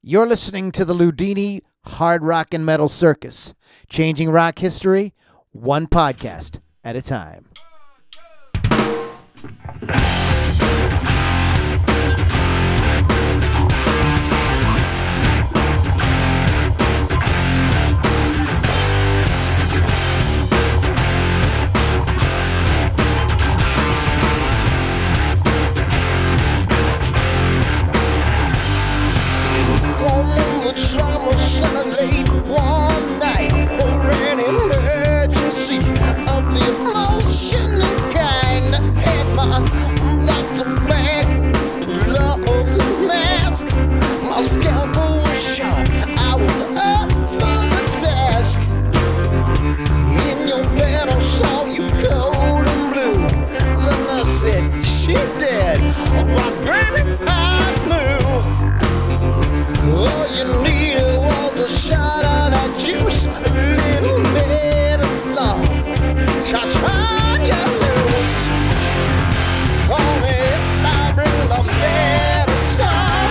You're listening to the Ludini Hard Rock and Metal Circus, changing rock history one podcast at a time. Late one night for an emergency of the emotional kind. Had my doctor back, gloves and mask. My scalpel was sharp. I was up for the task. In your bed I saw you cold and blue. The nurse said she dead, but baby I knew. All you needed was a shot of that juice, a little medicine. Shots on your loose. Call me if I bring the medicine.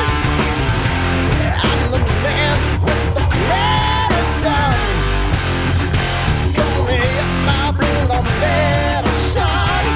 I'm the man with the medicine. Call me if I bring the medicine.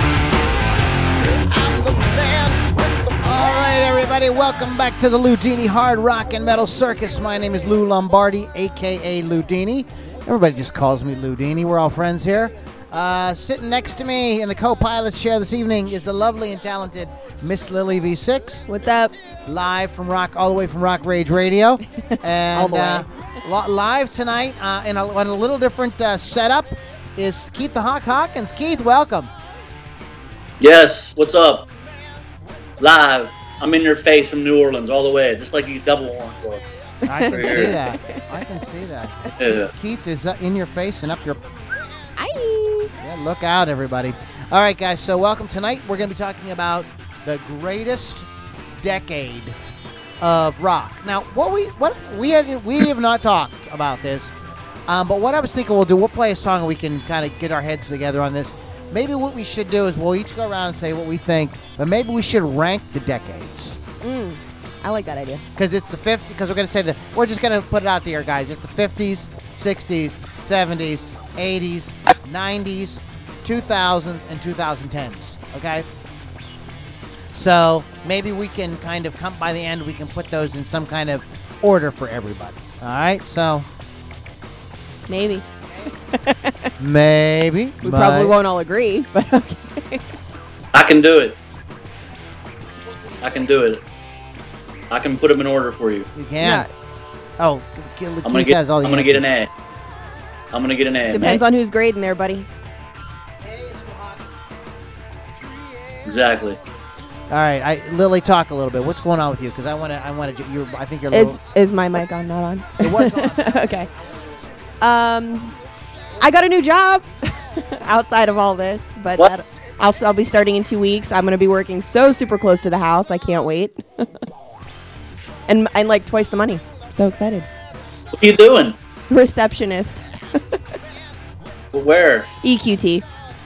I'm the man with the medicine. All right, everybody, welcome back to the Ludini Hard Rock and Metal Circus. My name is Lou Lombardi, a.k.a. Ludini. Everybody just calls me Ludini. We're all friends here. Sitting next to me in the co-pilot chair this evening is the lovely and talented Miss Lily V6. What's up? Live from all the way from Rock Rage Radio. And All the way. Live tonight in a little different setup is Keith the Hawk Hawkins. Keith, welcome. Yes, what's up? Live. I'm in your face from New Orleans all the way, just like these double horns were. I can see that. I can see that. Yeah. Keith is in your face and up your... Hi. Yeah, look out, everybody. All right, guys, so welcome. Tonight we're going to be talking about the greatest decade of rock. Now, we have not talked about this, but what I was thinking we'll play a song and we can kind of get our heads together on this. Maybe what we should do is we'll each go around and say what we think, but maybe we should rank the decades. I like that idea. Because it's the 50s, because we're going to say we're just going to put it out there, guys. It's the 50s, 60s, 70s, 80s, 90s, 2000s, and 2010s, okay? So maybe we can kind of come by the end, we can put those in some kind of order for everybody. All right, so Maybe. maybe. We probably won't all agree, but okay. I can do it. I can do it. I can put them in order for you. You can. Yeah. Oh, I'm Keith has all the gonna get an answers. A. I'm gonna get an A. Depends on who's grading there, buddy. Exactly. All right, Lily, talk a little bit. What's going on with you? Because I want to. I think you're. A little, Is my mic on? Not on. it was on. Okay. I got a new job outside of all this, but What? I'll be starting in 2 weeks. I'm going to be working so super close to the house. I can't wait. and like twice the money. So excited. What are you doing? Receptionist. Where? EQT.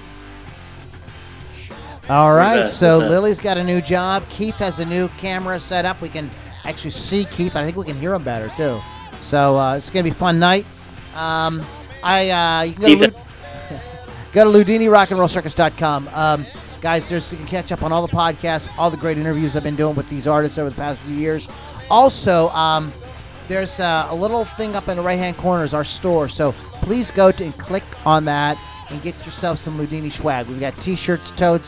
All right, Where's that? so Where's that? Lily's got a new job. Keith has a new camera set up. We can actually see Keith. I think we can hear him better too. So it's gonna be a fun night. You can go to LudiniRockandRollCircus.com. Guys, you can catch up on all the podcasts, all the great interviews I've been doing with these artists over the past few years. Also, there's a little thing up in the right-hand corner is our store. So please go to and click on that and get yourself some Ludini swag. We've got T-shirts, totes,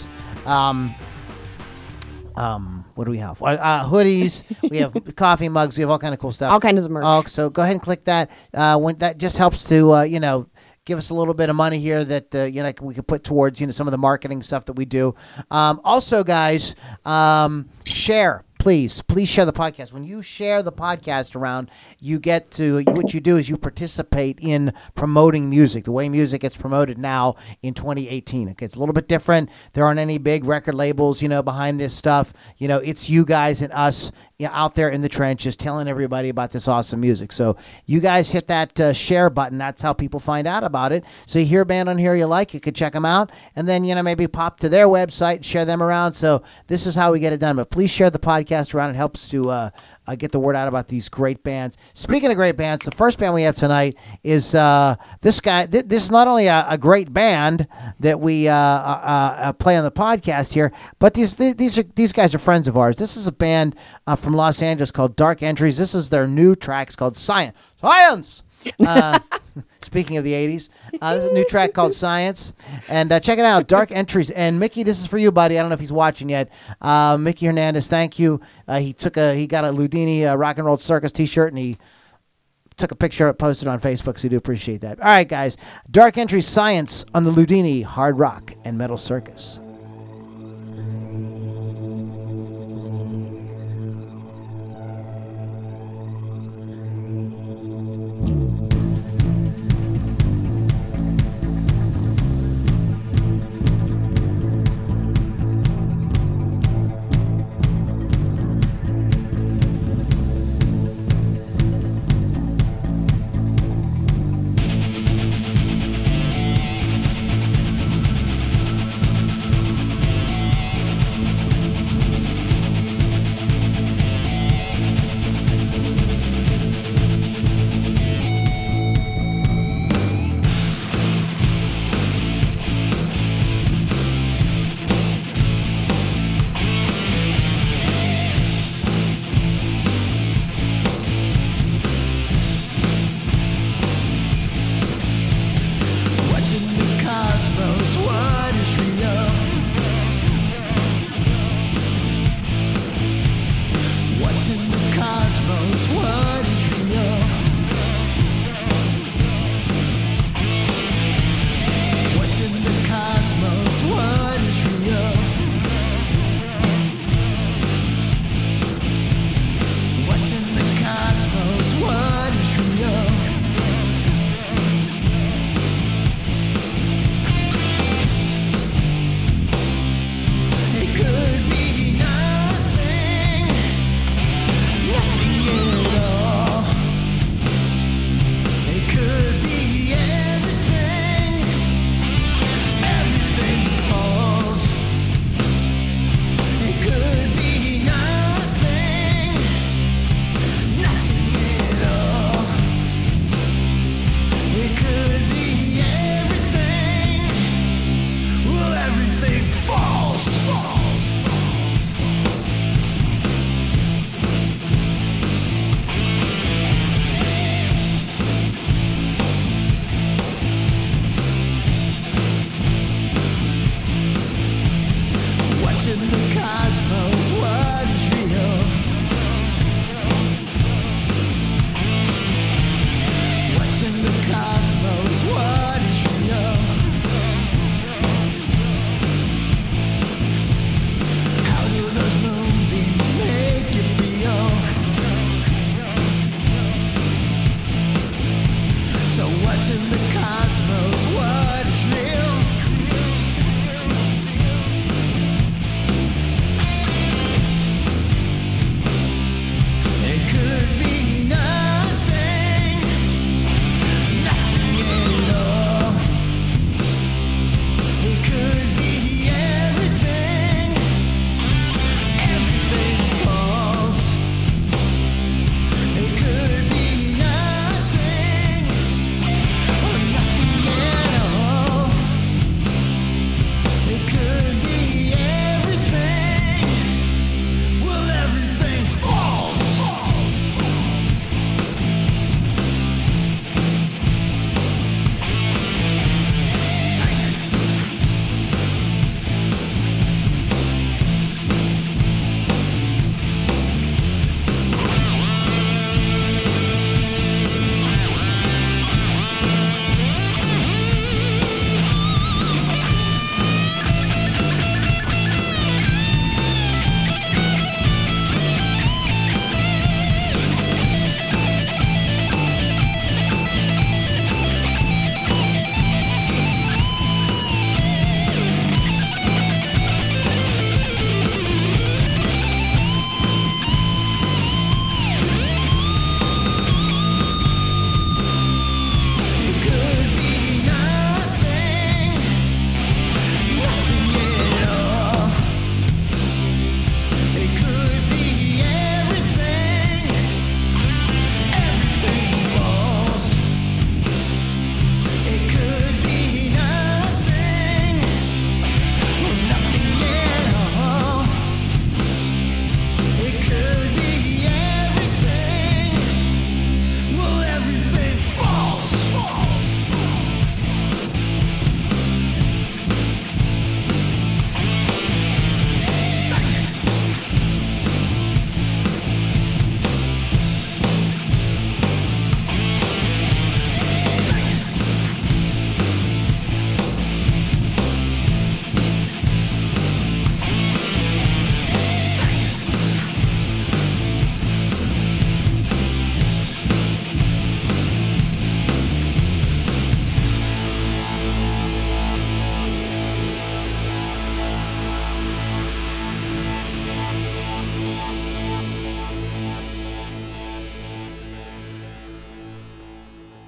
what do we have? Hoodies. We have coffee mugs. We have all kind of cool stuff. All kinds of merch. Oh, so go ahead and click that. When that just helps to give us a little bit of money here that we could put towards some of the marketing stuff that we do. Also, guys, share. Please share the podcast. When you share the podcast around, you get to, what you do is you participate in promoting music, the way music gets promoted now in 2018. Okay, it's a little bit different. There aren't any big record labels, behind this stuff. It's you guys and us out there in the trenches telling everybody about this awesome music. So you guys hit that share button. That's how people find out about it. So you hear a band on here you like, you could check them out, and then, maybe pop to their website and share them around. So this is how we get it done. But please share the podcast around. It helps to get the word out about these great bands. Speaking of great bands, the first band we have tonight is this guy. This is not only a great band that we play on the podcast here, but these guys are friends of ours. This is a band from Los Angeles called Dark Entries. This is their new track. It's called Science. Speaking of the 80s, this is a new track called Science. And check it out, Dark Entries. And Mickey, this is for you, buddy. I don't know if he's watching yet. Mickey Hernandez, thank you. He got a Ludini Rock and Roll Circus t-shirt, and he took a picture, posted on Facebook, so we do appreciate that. All right, guys. Dark Entries, Science on the Ludini Hard Rock and Metal Circus.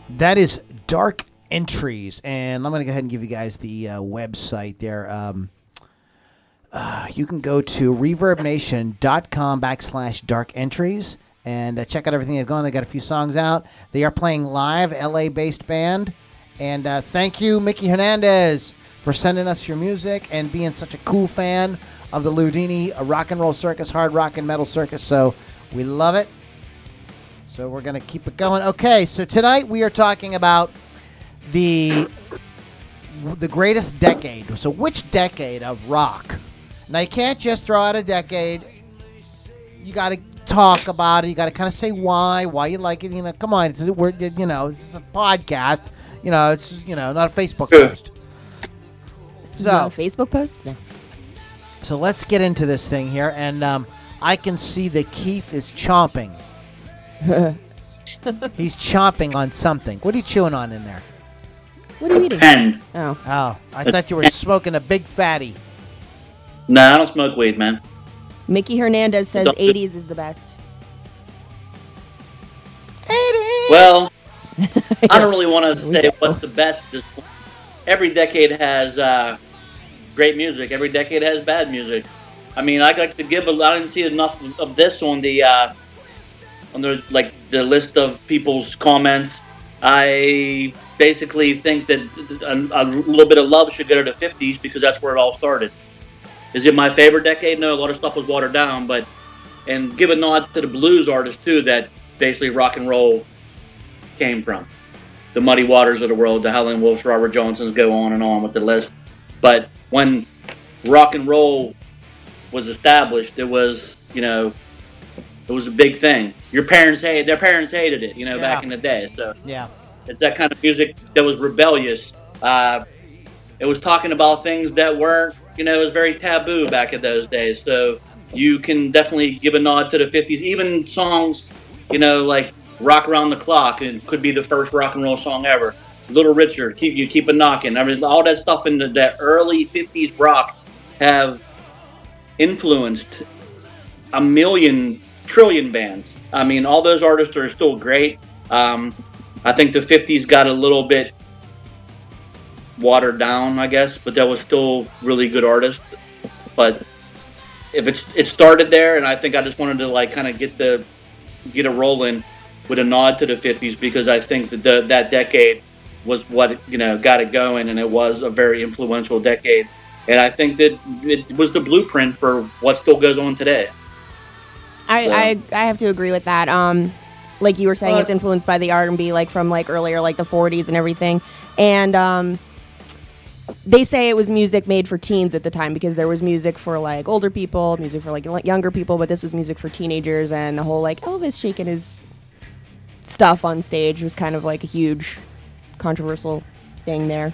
That is Dark Entries, and I'm going to go ahead and give you guys the website there. You can go to reverbnation.com/dark entries and check out everything they've gone. They got a few songs out. They are playing live, LA-based band. And thank you, Mickey Hernandez, for sending us your music and being such a cool fan of the Ludini Rock and Roll Circus, Hard Rock and Metal Circus. So we love it. So we're going to keep it going. Okay, so tonight we are talking about the greatest decade. So which decade of rock? Now, you can't just throw out a decade. You got to talk about it. You got to kind of say why you like it. You know, come on. This is a podcast. You know, it's, not a Facebook post. This is not a Facebook post? No. So let's get into this thing here. And I can see that Keith is chomping. He's chomping on something. What are you chewing on in there? What are you eating? Pen. Oh, I thought you were smoking a big fatty. No, I don't smoke weed, man. Mickey Hernandez says 80s is the best. 80s! Well, I don't really want to say what's the best. Every decade has great music. Every decade has bad music. I mean, I like to give I didn't see enough of this on the list of people's comments. I basically think that a little bit of love should go to the 50s because that's where it all started. Is it my favorite decade? No, a lot of stuff was watered down, and give a nod to the blues artists too that basically rock and roll came from. The Muddy Waters of the world, the Howlin' Wolves, Robert Johnsons, go on and on with the list. But when rock and roll was established, it was a big thing. Their parents hated it, back in the day. So yeah, it's that kind of music that was rebellious. It was talking about things that weren't, it was very taboo back in those days. So you can definitely give a nod to the 50s. Even songs, like Rock Around the Clock, it could be the first rock and roll song ever. Little Richard, Keep It Knockin'. I mean, all that stuff in that early 50s rock have influenced a million trillion bands. I mean, all those artists are still great. I think the 50s got a little bit watered down, I guess, but that was still really good artists. But if it started there, and I think I just wanted to kind of get a rolling with a nod to the 50s because I think that that decade was what got it going, and it was a very influential decade. And I think that it was the blueprint for what still goes on today. I have to agree with that. Like you were saying, it's influenced by the R&B, from earlier, the 40s and everything. And they say it was music made for teens at the time because there was music for older people, music for younger people, but this was music for teenagers, and the whole Elvis shaking his stuff on stage was kind of a huge controversial thing there.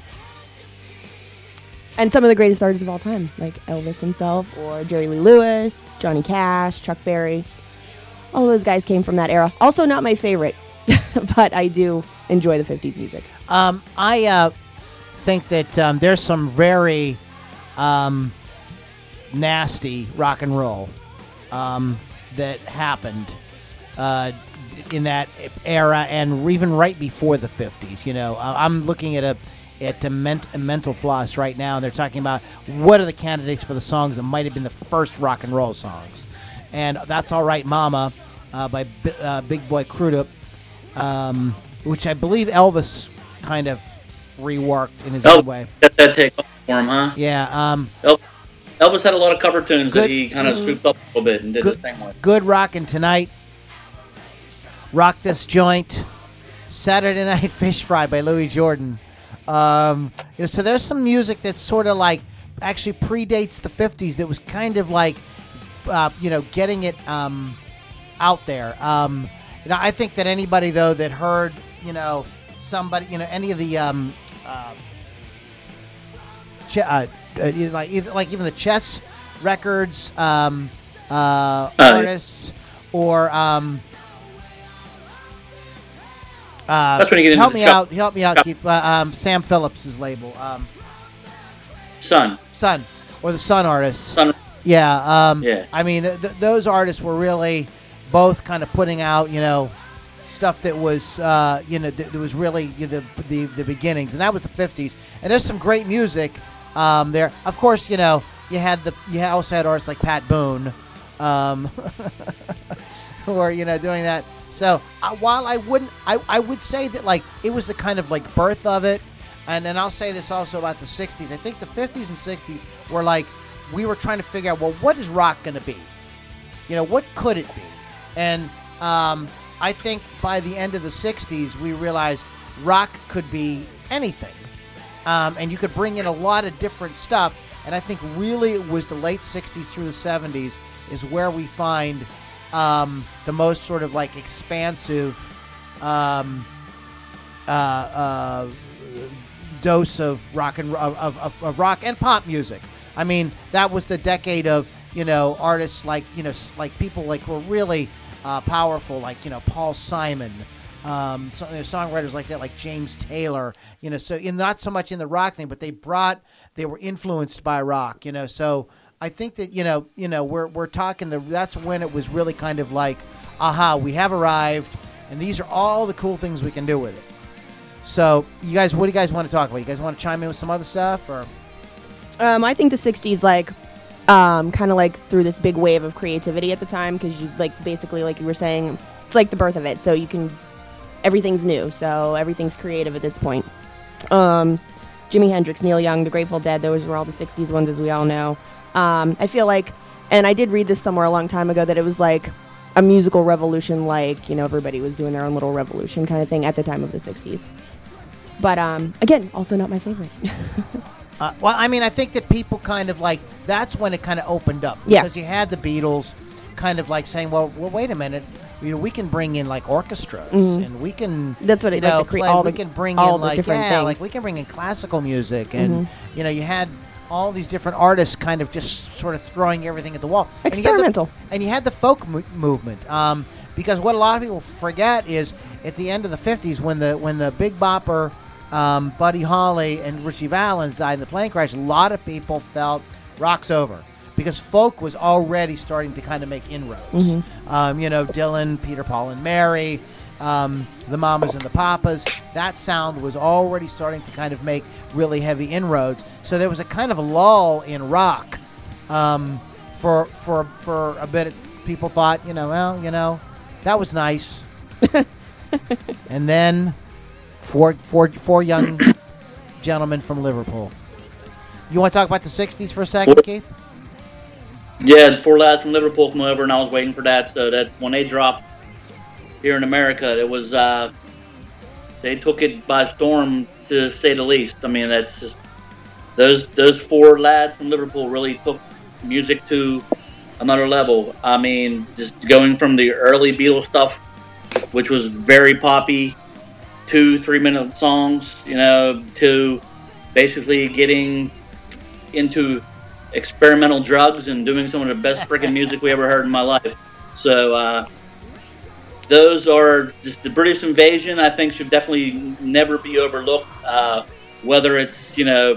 And some of the greatest artists of all time, like Elvis himself, or Jerry Lee Lewis, Johnny Cash, Chuck Berry. All those guys came from that era. Also not my favorite, but I do enjoy the 50s music. I think that there's some very nasty rock and roll that happened in that era and even right before the 50s. I'm looking at a Mental Floss right now, and they're talking about what are the candidates for the songs that might have been the first rock and roll songs. And That's All Right Mama by Big Boy Crudup, which I believe Elvis kind of reworked in his own way. Got that take off for him, huh? Yeah. Elvis had a lot of cover tunes that he kind of swooped up a little bit and did his thing with. Good Rockin' Tonight, Rock This Joint, Saturday Night Fish Fry by Louis Jordan. So there's some music that's sort of actually predates the 50s that was kind of getting it out there. I think that anybody though that heard somebody any of the even the Chess records artists or that's when you get into help me out, Keith. Sam Phillips' label, Sun, or the Sun artists. Sun. Yeah. Yeah. I mean, those artists were really both kind of putting out, stuff that was that was really the beginnings, and that was the 50s. And there's some great music there. Of course, you also had artists like Pat Boone, who are doing that. So while I would say that like it was the kind of like birth of it. And then I'll say this also about the 60s. I think the 50s and 60s were like, we were trying to figure out, well, what is rock going to be? What could it be? And I think by the end of the 60s, we realized rock could be anything. And you could bring in a lot of different stuff. And I think really it was the late 60s through the 70s is where we find the most sort of like expansive dose of rock of rock and pop music. I mean, that was the decade of artists like like people like were really powerful, like Paul Simon, songwriters like that, like James Taylor. So not so much in the rock thing, but they were influenced by rock. So I think that we're talking that's when it was really kind of like, aha, we have arrived, and these are all the cool things we can do with it. So, you guys, what do you guys want to talk about? You guys want to chime in with some other stuff, or? I think the 60s, like, kind of like through this big wave of creativity at the time, because you basically, like you were saying, it's like the birth of it. So everything's new, so everything's creative at this point. Jimi Hendrix, Neil Young, The Grateful Dead, those were all the 60s ones, as we all know. I feel like, and I did read this somewhere a long time ago, that it was like a musical revolution, like, everybody was doing their own little revolution kind of thing at the time of the 60s. But, again, also not my favorite. Well, I mean, I think that people kind of like, that's when it kind of opened up. Yeah. Because you had the Beatles kind of like saying, well, wait a minute. We can bring in like orchestras, and we can. That's what it like play, all we the, can bring all in the like different things. like we can bring in classical music, and you had all these different artists kind of just sort of throwing everything at the wall. Experimental. And you had the folk movement, because what a lot of people forget is at the end of the 50s when the Big Bopper, Buddy Holly and Ritchie Valens died in the plane crash, a lot of people felt rock's over. Because folk was already starting to kind of make inroads. Dylan, Peter, Paul, and Mary, the Mamas and the Papas, that sound was already starting to kind of make really heavy inroads. So there was a kind of a lull in rock for a bit. People thought, that was nice. And then four young gentlemen from Liverpool. You want to talk about the 60s for a second, Keith? Yeah, the four lads from Liverpool come over, and I was waiting for that. So that when they dropped here in America, it was they took it by storm, to say the least. I mean, that's just those four lads from Liverpool really took music to another level. I mean, just going from the early Beatles stuff, which was very poppy, 2-3 minute songs, to basically getting into experimental drugs and doing some of the best freaking music we ever heard in my life. So those are just the British Invasion. I think should definitely never be overlooked. Whether it's the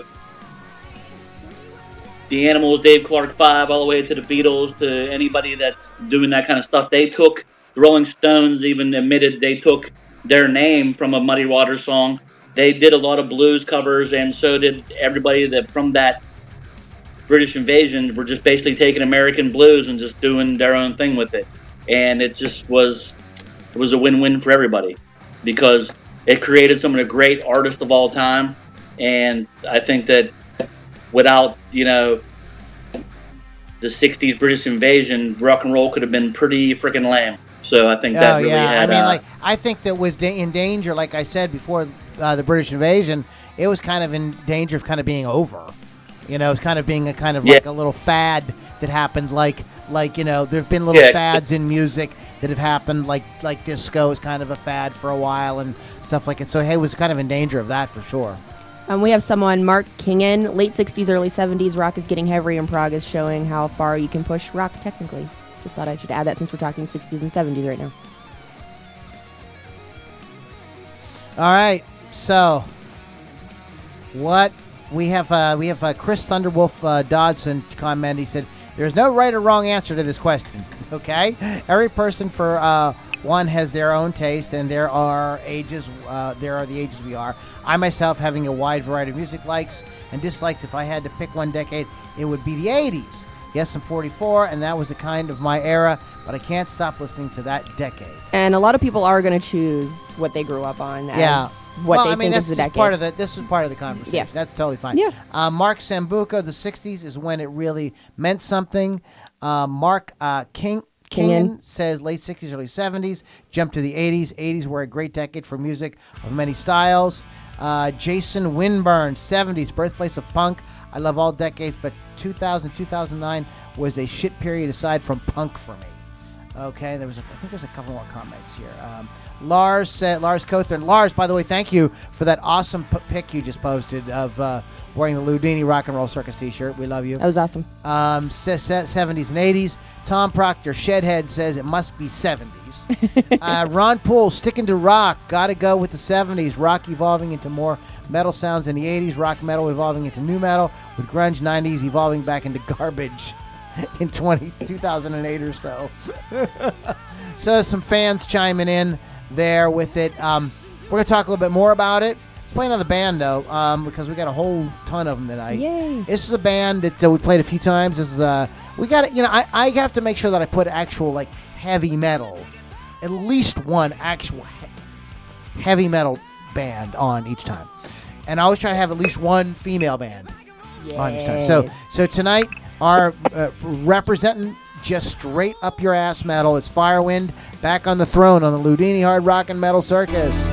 Animals, Dave Clark 5, all the way to the Beatles, to anybody that's doing that kind of stuff. They took the Rolling Stones even admitted they took their name from a Muddy Waters song. They did a lot of blues covers, and so did everybody that from that British Invasion were just basically taking American blues and just doing their own thing with it. And it just was a win-win for everybody because it created some of the great artists of all time. And I think that without, the 60s British Invasion, rock and roll could have been pretty freaking lame. So I think that really had... I think that was in danger, like I said before the British Invasion, it was kind of in danger of kind of being over. It was kind of being like a little fad that happened. Like there've been little fads in music that have happened. Like disco is kind of a fad for a while and stuff like it. So hey, it was kind of in danger of that for sure. We have someone, Mark Kingen, late 60s, early 70s. Rock is getting heavier in Prague is showing how far you can push rock technically. Just thought I should add that since we're talking 60s and 70s right now. All right, so what? We have Chris Thunderwolf Dodson comment. He said, "There's no right or wrong answer to this question. Okay, every person for one has their own taste, and there are ages. There are the ages we are. I myself, having a wide variety of music likes and dislikes, if I had to pick one decade, it would be the 80s. Yes, I'm 44, and that was the kind of my era, but I can't stop listening to that decade. And a lot of people are going to choose what they grew up on as what they think is the decade. This is part of the conversation. Yeah. That's totally fine. Yeah. Mark Sambuca, the 60s is when it really meant something. Mark Kingan says late 60s, early 70s. Jump to the 80s. 80s were a great decade for music of many styles. Jason Winburn, 70s, birthplace of punk. I love all decades, but 2000, 2009 was a shit period aside from punk for me. Okay, I think there's a couple more comments here. Lars Cawthorn. Lars, by the way, thank you for that awesome pic you just posted of wearing the Ludini Rock and Roll Circus t-shirt. We love you. That was awesome. 70s and 80s. Tom Proctor, Shedhead, says it must be 70s. Ron Poole, sticking to rock. Gotta go with the 70s. Rock evolving into more metal sounds in the 80s. Rock metal evolving into new metal. With grunge 90s evolving back into garbage in 2008 or so. So some fans chiming in there with it. We're going to talk a little bit more about it. Let's play another band, though, because we got a whole ton of them tonight. Yay. This is a band that we played a few times. This is we got it. I have to make sure that I put actual like heavy metal, at least one actual heavy metal band on each time, and I always try to have at least one female band on each time. So tonight, our representing just straight up your ass metal is Firewind, back on the throne on the Ludini Hard Rock and Metal Circus.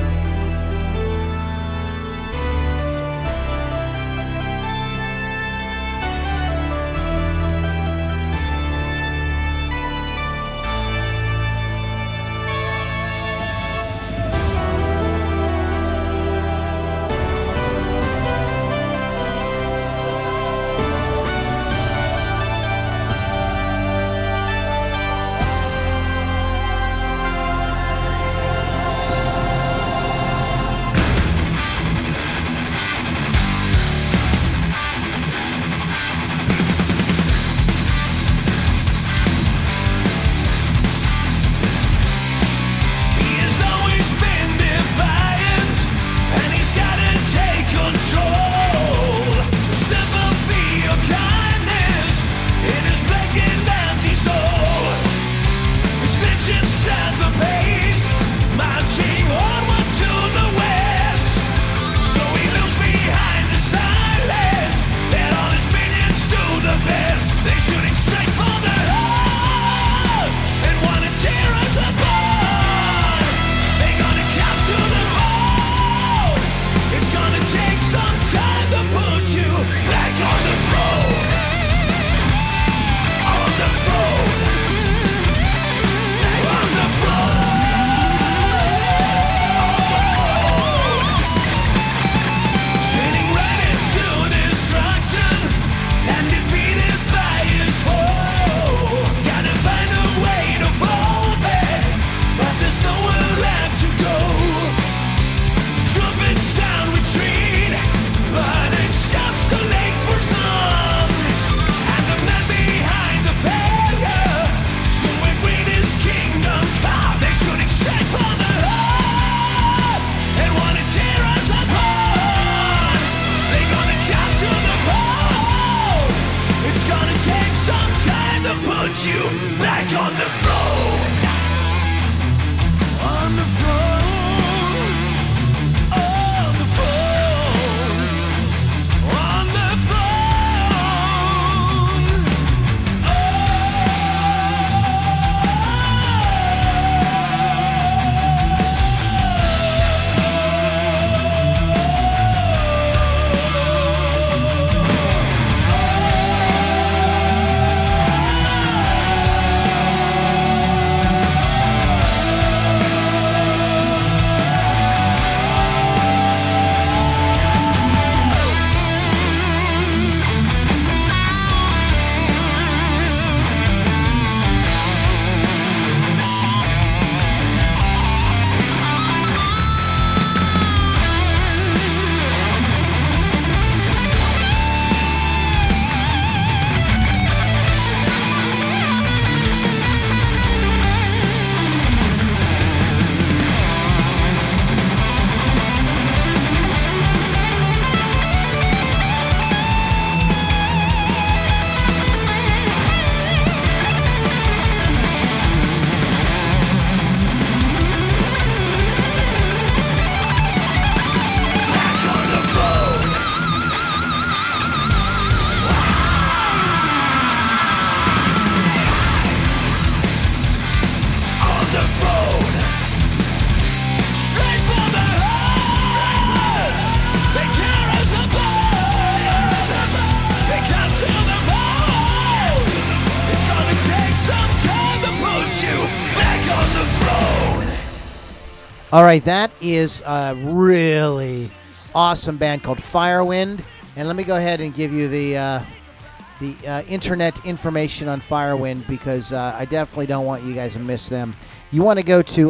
All right, that is a really awesome band called Firewind. And let me go ahead and give you the internet information on Firewind, because I definitely don't want you guys to miss them. You want to go to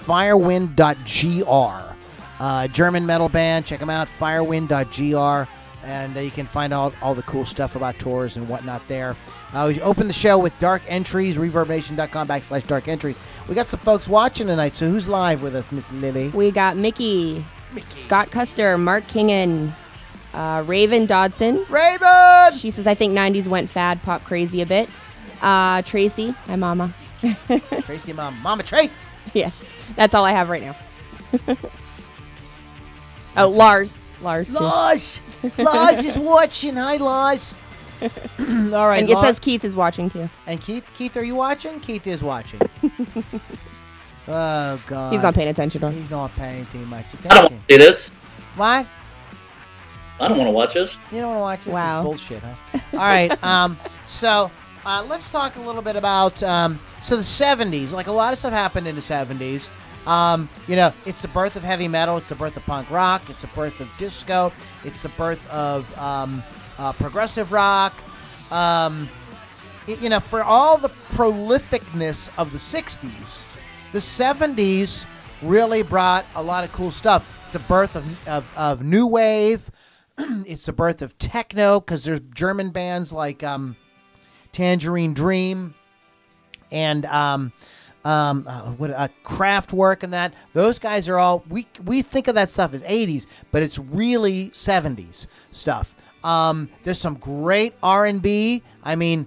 firewind.gr, German metal band. Check them out, firewind.gr. And you can find all the cool stuff about tours and whatnot there. We open the show with Dark Entries, ReverbNation.com/Dark Entries. We got some folks watching tonight, so who's live with us, Miss Lily? We got Mickey, Scott Custer, Mark Kingen, Raven Dodson. Raven! She says, I think 90s went fad, pop crazy a bit. Tracy, hi mama. Tracy, Mama Trey. Yes, that's all I have right now. Oh, Lars too. Lars is watching. Hi, Lars. All right. And it says Keith is watching too. And Keith, are you watching? Keith is watching. Oh God. He's not paying attention to us. He's not paying too much I don't want attention. to see this. What? I don't want to watch this. You don't want to watch this? Wow. This is bullshit, huh? All right. So let's talk a little bit about so the 70s. Like, a lot of stuff happened in the 70s. It's the birth of heavy metal. It's the birth of punk rock. It's the birth of disco. It's the birth of progressive rock. For all the prolificness of the 60s, the 70s really brought a lot of cool stuff. It's the birth of new wave. It's the birth of techno, because there's German bands like Tangerine Dream and Kraftwerk and that. Those guys are all, we think of that stuff as 80s, but it's really 70s stuff. There's some great R&B. I mean,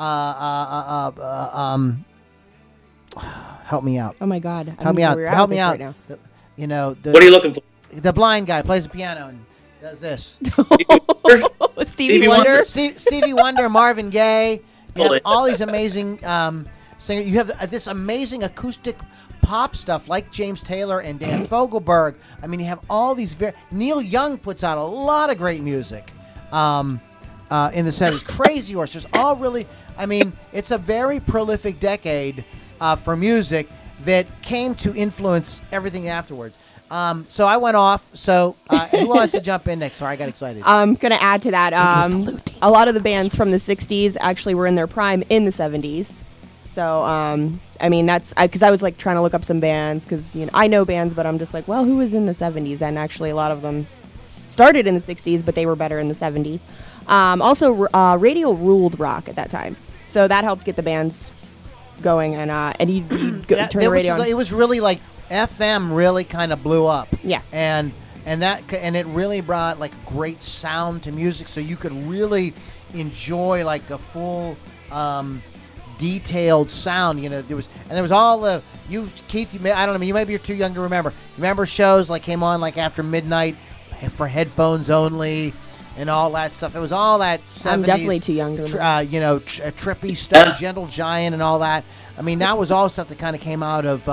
help me out. Oh my God. Help me out. Help me out. Right now. What are you looking for? The blind guy plays the piano and does this. Stevie Wonder. Stevie Wonder, Marvin Gaye. You have Totally. all these amazing singers. You have this amazing acoustic pop stuff like James Taylor and Dan Fogelberg. I mean, you have all these Neil Young puts out a lot of great music in the 70s. Crazy Horse. There's all really, I mean, it's a very prolific decade for music that came to influence everything afterwards. So I went off. So who wants to jump in next? Sorry, I got excited. I'm going to add to that. A lot of the bands from the 60s actually were in their prime in the 70s. So, I mean, that's because I was like trying to look up some bands, because I know bands, but I'm just like, well, who was in the 70s? And actually, a lot of them started in the 60s, but they were better in the 70s. Also, radio ruled rock at that time, so that helped get the bands going. And you'd turn the radio on. It was really like FM really kind of blew up. Yeah. And it really brought like a great sound to music, so you could really enjoy like a full detailed sound. There was all the Keith. I don't know. You maybe you're too young to remember. Remember shows like came on like after midnight for headphones only and all that stuff. It was all that 70s. I'm definitely too young to remember. Trippy stuff, Gentle Giant, and all that. I mean, that was all stuff that kind of came out of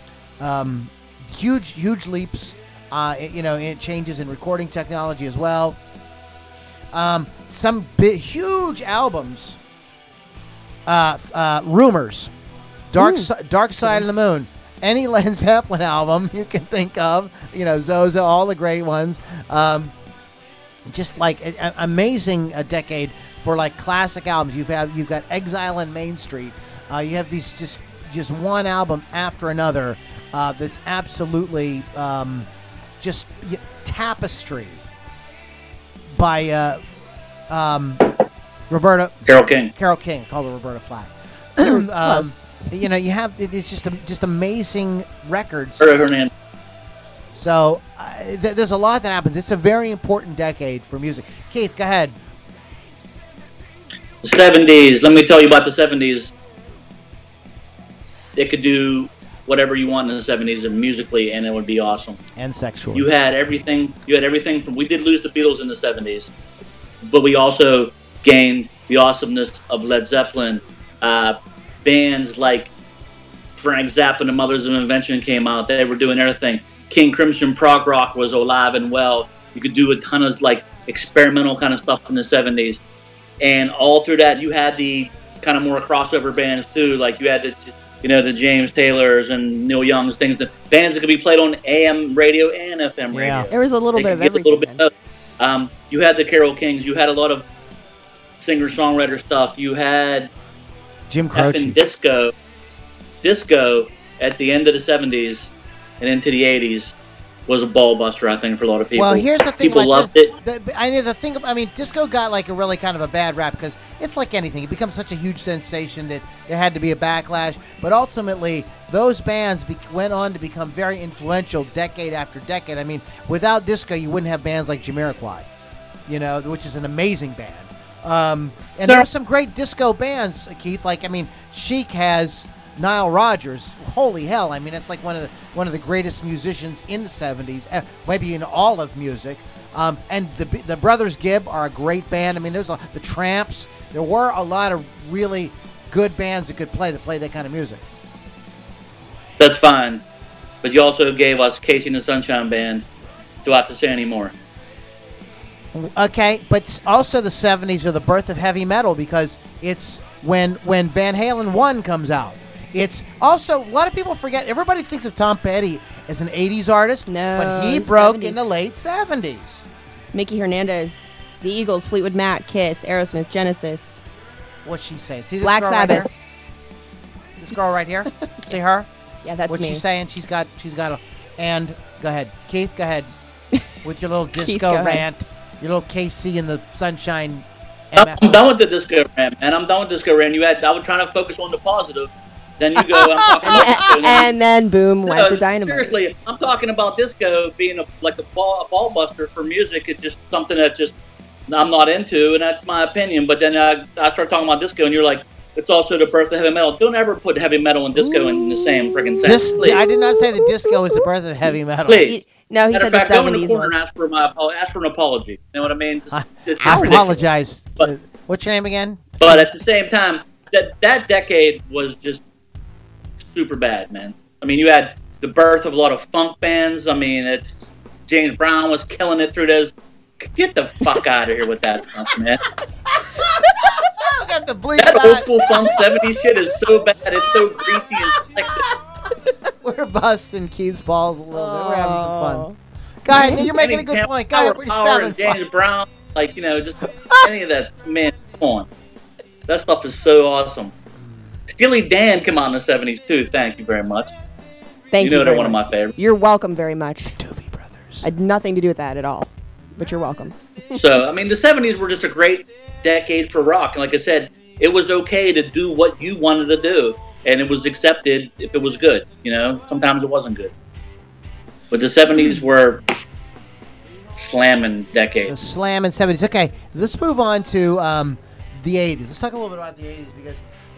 huge leaps. In changes in recording technology as well. Some huge albums. Rumors, Dark Side of the Moon, any Led Zeppelin album you can think of, Zoza, all the great ones. Just like an amazing decade for like classic albums. You've got Exile on Main Street. You have these just one album after another that's absolutely just tapestry by Carole King. Called her Roberta Flack. You have it's just amazing records. Hernandez. So there's a lot that happens. It's a very important decade for music. Keith, go ahead. The 70s. Let me tell you about the 70s. It could do whatever you want in the 70s and musically, and it would be awesome. And sexual. You had everything from. We did lose the Beatles in the 70s, but we also gained the awesomeness of Led Zeppelin. Bands like Frank Zappa and the Mothers of Invention came out. They were doing everything. King Crimson prog rock was alive and well. You could do a ton of like experimental kind of stuff in the 70s. And all through that, you had the kind of more crossover bands too. Like you had the James Taylors and Neil Young's things bands that could be played on AM radio and FM radio. Yeah. There was a little They bit of could get everything. a little bit of, you had the Carole Kings. You had a lot of singer-songwriter stuff. You had Jim effing Croce. disco at the end of the 70s and into the 80s was a ball buster, I think, for a lot of people. Well, here's the thing. People about loved it. I know the thing. I mean, disco got like a really kind of a bad rap because it's like anything. It becomes such a huge sensation that there had to be a backlash. But ultimately, those bands went on to become very influential decade after decade. I mean, without disco, you wouldn't have bands like Jamiroquai, which is an amazing band. And there are some great disco bands, Keith. Like, I mean, Chic has Nile Rodgers. Holy hell! I mean, that's like one of the greatest musicians in the '70s, maybe in all of music. And the Brothers Gibb are a great band. I mean, there's the Tramps. There were a lot of really good bands that could play that kind of music. That's fine, but you also gave us Casey and the Sunshine Band. Do I have to say any more? Okay, but also the '70s are the birth of heavy metal because it's when Van Halen 1 comes out. It's also, a lot of people forget, everybody thinks of Tom Petty as an 80s artist, No, but he broke 70s. in the late 70s. Mickey Hernandez, the Eagles, Fleetwood Mac, Kiss, Aerosmith, Genesis. What's she saying? See this Black girl Sabbath. right here? This girl right here? See her? Yeah, that's What's me. she saying? She's got a, and go ahead. Keith, go ahead. With your little Keith, disco go ahead. rant, your little KC in the Sunshine I'm MF. done with the disco rant, man. I'm done with disco rant. I was trying to focus on the positive. Then you go, I'm talking about disco. And then boom, went No, the dynamite. seriously, I'm talking about disco being a ball buster for music. It's just something that just I'm not into, and that's my opinion. But then I start talking about disco, and you're like, it's also the birth of heavy metal. Don't ever put heavy metal and disco in the same freaking sentence. Please. I did not say that disco is the birth of heavy metal. Please. No, he Matter said of fact, the go in the 70s corner was. and ask for an apology. You know what I mean? It's I ridiculous. apologize. But- What's your name again? But at the same time, that decade was just super bad, man. I mean, you had the birth of a lot of funk bands. I mean, it's James Brown was killing it through those. Get the fuck out of here with that stuff, man. I got the bleep That old out. school funk 70s shit is so bad. It's so greasy and slick. We're busting Keith's balls a little bit. We're having some fun. Go ahead. You're making a good point. Go ahead. We're just Power having and fun. James Brown, just any of that. Man, come on. That stuff is so awesome. Steely Dan came out in the 70s too. Thank you very much. Thank you. know they're very one of much. my favorites. You're welcome very much. Doobie Brothers. I had nothing to do with that at all. But you're welcome. So, I mean, the 70s were just a great decade for rock. And like I said, it was okay to do what you wanted to do. And it was accepted if it was good. Sometimes it wasn't good. But the 70s were slamming The decades. slam and 70s. Okay, let's move on to the 80s. Let's talk a little bit about the 80s because,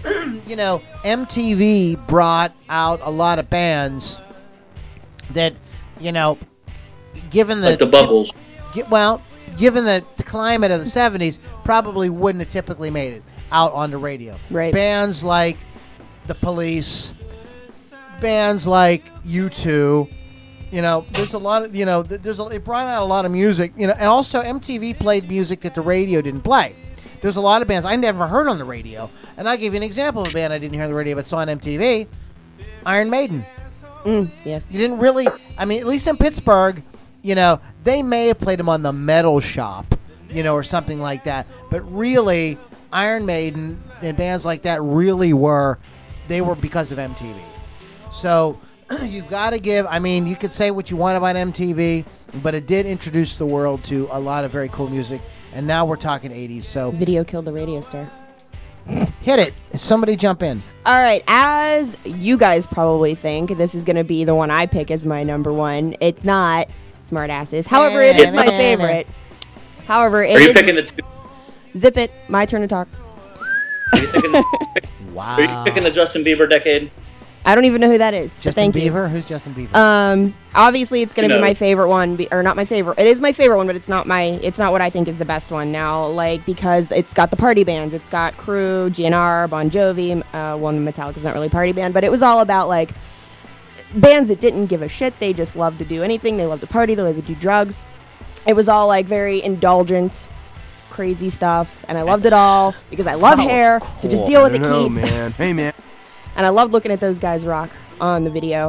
MTV brought out a lot of bands that, given Like the Buggles. given the climate of the 70s, probably wouldn't have typically made it out on the radio. Right. Bands like The Police, bands like U2, there's a lot of, it brought out a lot of music, and also MTV played music that the radio didn't play. There's a lot of bands I never heard on the radio, and I'll give you an example of a band I didn't hear on the radio but saw on MTV, Iron Maiden. Yes. You didn't really, at least in Pittsburgh, they may have played them on the Metal Shop, or something like that. But really, Iron Maiden and bands like that really were because of MTV. So you've got to give, you could say what you want about MTV, but it did introduce the world to a lot of very cool music. And now we're talking 80s. So Video killed the radio star. hit it. Somebody jump in. All right, as you guys probably think, this is going to be the one I pick as my number one. It's not Smartasses. However, it is my favorite. However, it Are you is... picking the Zip it. My turn to talk. Are you picking Wow. Are you picking the Justin Bieber decade? I don't even know who that is. but Justin thank you. Bieber? Who's Justin Bieber? Obviously it's going to Who be my knows? favorite one, or not my favorite. It is my favorite one, but it's not what I think is the best one now, because it's got the party bands. It's got Crew, GNR, Bon Jovi, Metallica's not really a party band, but it was all about bands that didn't give a shit. They just loved to do anything. They loved to party. They loved to do drugs. It was all very indulgent, crazy stuff, and I loved it all because I love hair. So just deal with it, Keith. man. Hey, man. And I loved looking at those guys rock on the video.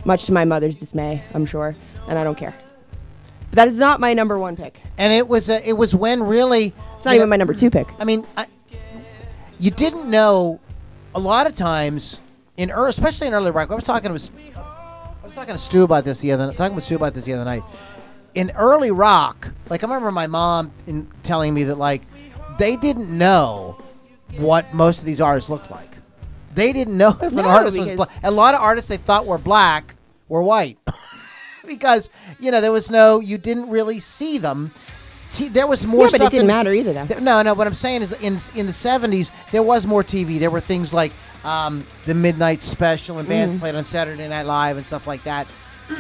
much to my mother's dismay, I'm sure, and I don't care. But that is not my number one pick. And it was when really It's not even my number two pick. I mean, you didn't know a lot of times especially in early rock. I was talking to Stu about this the other night. In early rock, like I remember my mom telling me that like they didn't know what most of these artists looked like. They didn't know if an artist was black. A lot of artists they thought were black were white. Because, you didn't really see them. There was more stuff. Yeah, but it didn't matter either, though. No, what I'm saying is in the 70s, there was more TV. There were things like the Midnight Special and bands played on Saturday Night Live and stuff like that.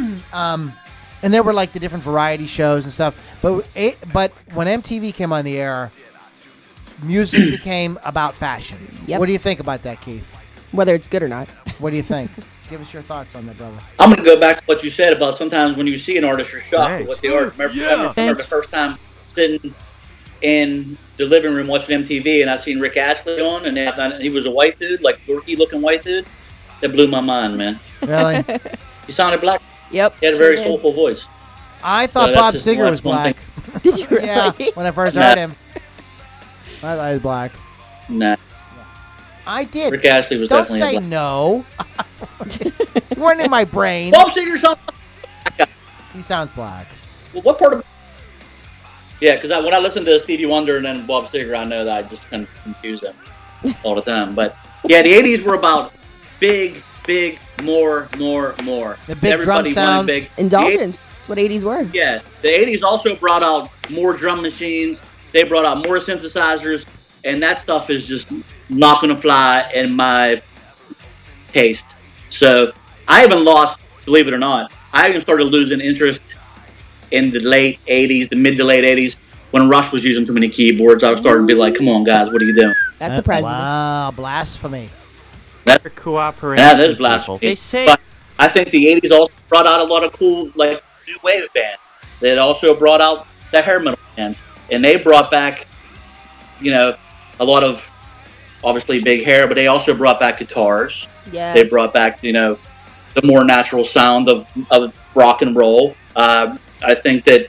And there were like the different variety shows and stuff. But when MTV came on the air, music became about fashion. Yep. What do you think about that, Keith? Whether it's good or not. What do you think? Give us your thoughts on that, brother. I'm going to go back to what you said about sometimes when you see an artist, you're shocked at what they are. Remember the first time sitting in the living room watching MTV, and I seen Rick Astley on, and he was a white dude, like dorky-looking white dude. That blew my mind, man. Really? He sounded black. Yep. He had a very soulful voice. I thought Bob Seger was black. Did you really? Yeah, when I first heard him. I thought he was black. Nah. I did. Rick Astley was Don't definitely say black. No. You weren't in my brain. Bob Seger sounds black. He sounds black. Well, what part of... Yeah, because when I listen to Stevie Wonder and then Bob Seger, I know that I just kind of confuse them all the time. But, yeah, the 80s were about big, more. The big Everybody drum sounds. wanted big. Indulgence. That's what 80s were. Yeah, the 80s also brought out more drum machines. They brought out more synthesizers, and that stuff is just not going to fly in my taste. So I even lost, believe it or not, I even started losing interest in the late 80s, the mid to late 80s, when Rush was using too many keyboards. I was starting to be like, come on, guys, what are you doing? That surprises me. Wow, blasphemy. They're cooperating. That is blasphemy. They say... But I think the 80s also brought out a lot of cool, like, new wave bands. They also brought out the hair metal band. And they brought back, a lot of, obviously, big hair, but they also brought back guitars. Yes. They brought back, the more natural sound of rock and roll. I think that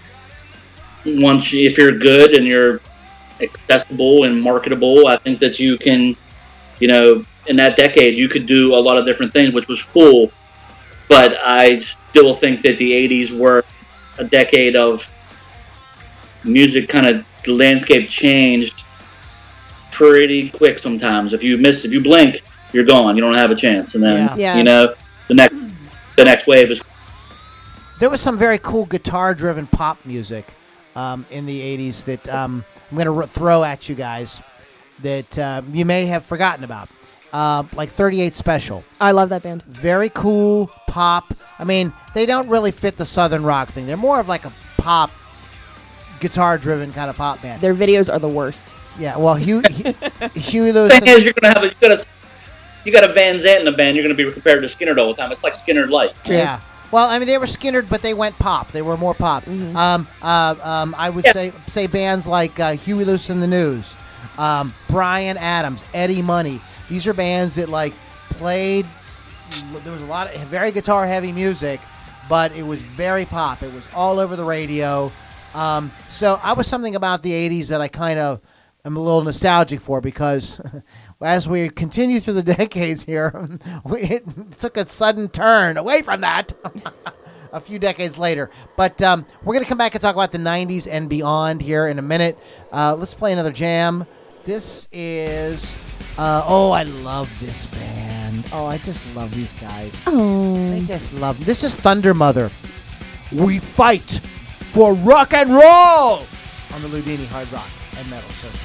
if you're good and you're accessible and marketable, I think that you can, in that decade, you could do a lot of different things, which was cool. But I still think that the 80s were a decade of music. The landscape changed pretty quick sometimes. If you blink, you're gone. You don't have a chance. And then, Yeah. the next wave is... There was some very cool guitar-driven pop music in the 80s that I'm going to throw at you guys that you may have forgotten about. Like 38 Special. I love that band. Very cool pop. I mean, they don't really fit the Southern rock thing. They're more of like a pop, guitar-driven kind of pop band. Their videos are the worst. Yeah, well, Huey The Lewis... thing is, you got a Van Zant in the band, you're going to be compared to Skinner all the time. It's like Skinner light. Yeah. Well, I mean, they were Skinnered, but they went pop. They were more pop. Mm-hmm. I would say bands like Huey Lewis and the News, Bryan Adams, Eddie Money. These are bands that like played. There was a lot of very guitar-heavy music, but it was very pop. It was all over the radio. So I was something about the 80s that I kind of am a little nostalgic for because as we continue through the decades here, it took a sudden turn away from that a few decades later. But we're going to come back and talk about the 90s and beyond here in a minute. Let's play another jam. This is... I love this band. Oh, I just love these guys. Oh. I just love them. This is Thunder Mother. We fight for rock and roll on the Ludini Hard Rock and Metal Circus.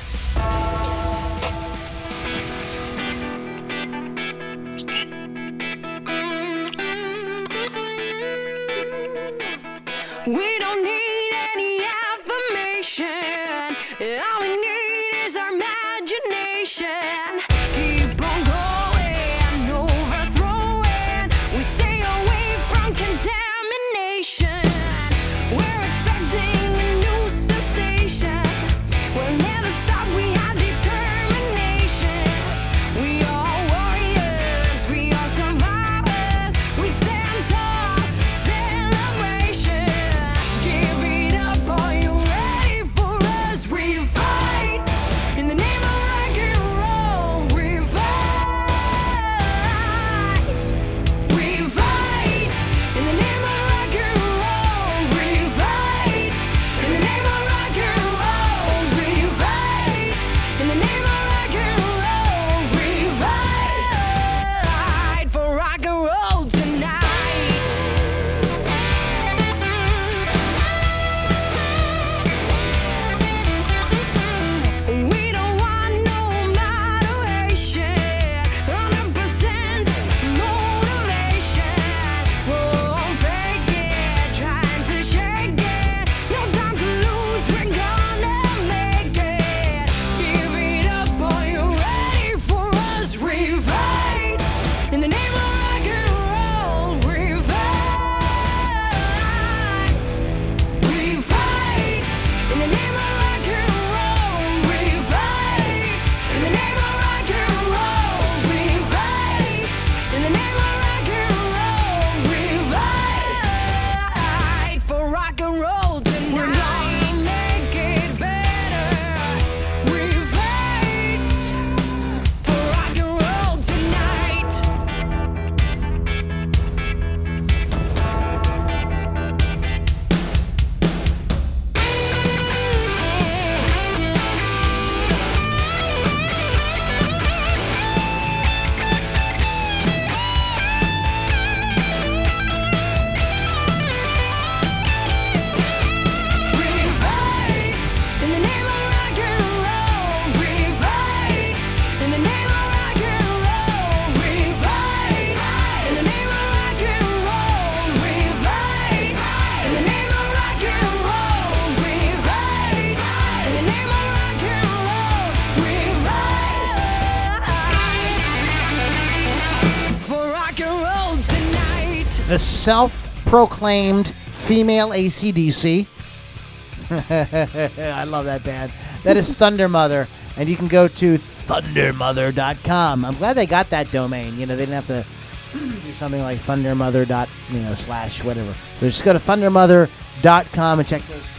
We don't need any affirmation. All we need is our imagination. Keep on going, overthrowing. We stay away from contamination. We're expecting a new sensation. We'll never stop, we have determination. We are warriors, we are survivors. We stand the self-proclaimed female AC/DC. I love that band. That is Thunder Mother, and you can go to thundermother.com. I'm glad they got that domain. You know, they didn't have to do something like thundermother dot, / whatever. So just go to thundermother.com and check those.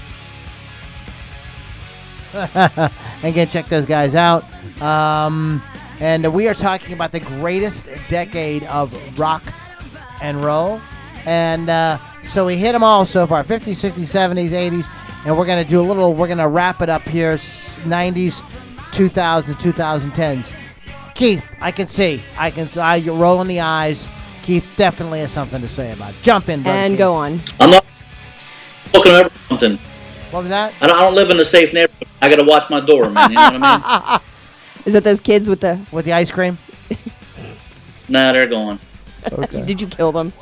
Again, check those guys out. And we are talking about the greatest decade of rock and roll. And so we hit them all so far, 50s, 60s, 70s, 80s. And we're going to wrap it up here, 90s, 2000s, 2010s. Keith, I can see. You're rolling the eyes. Keith definitely has something to say about it. Jump in, brother. And Keith. go on. I'm not looking over something. What was that? I don't live in a safe neighborhood. I got to watch my door, man. You know what I mean? Is it those kids with the... With the ice cream? Nah, they're gone. Okay. Did you kill them?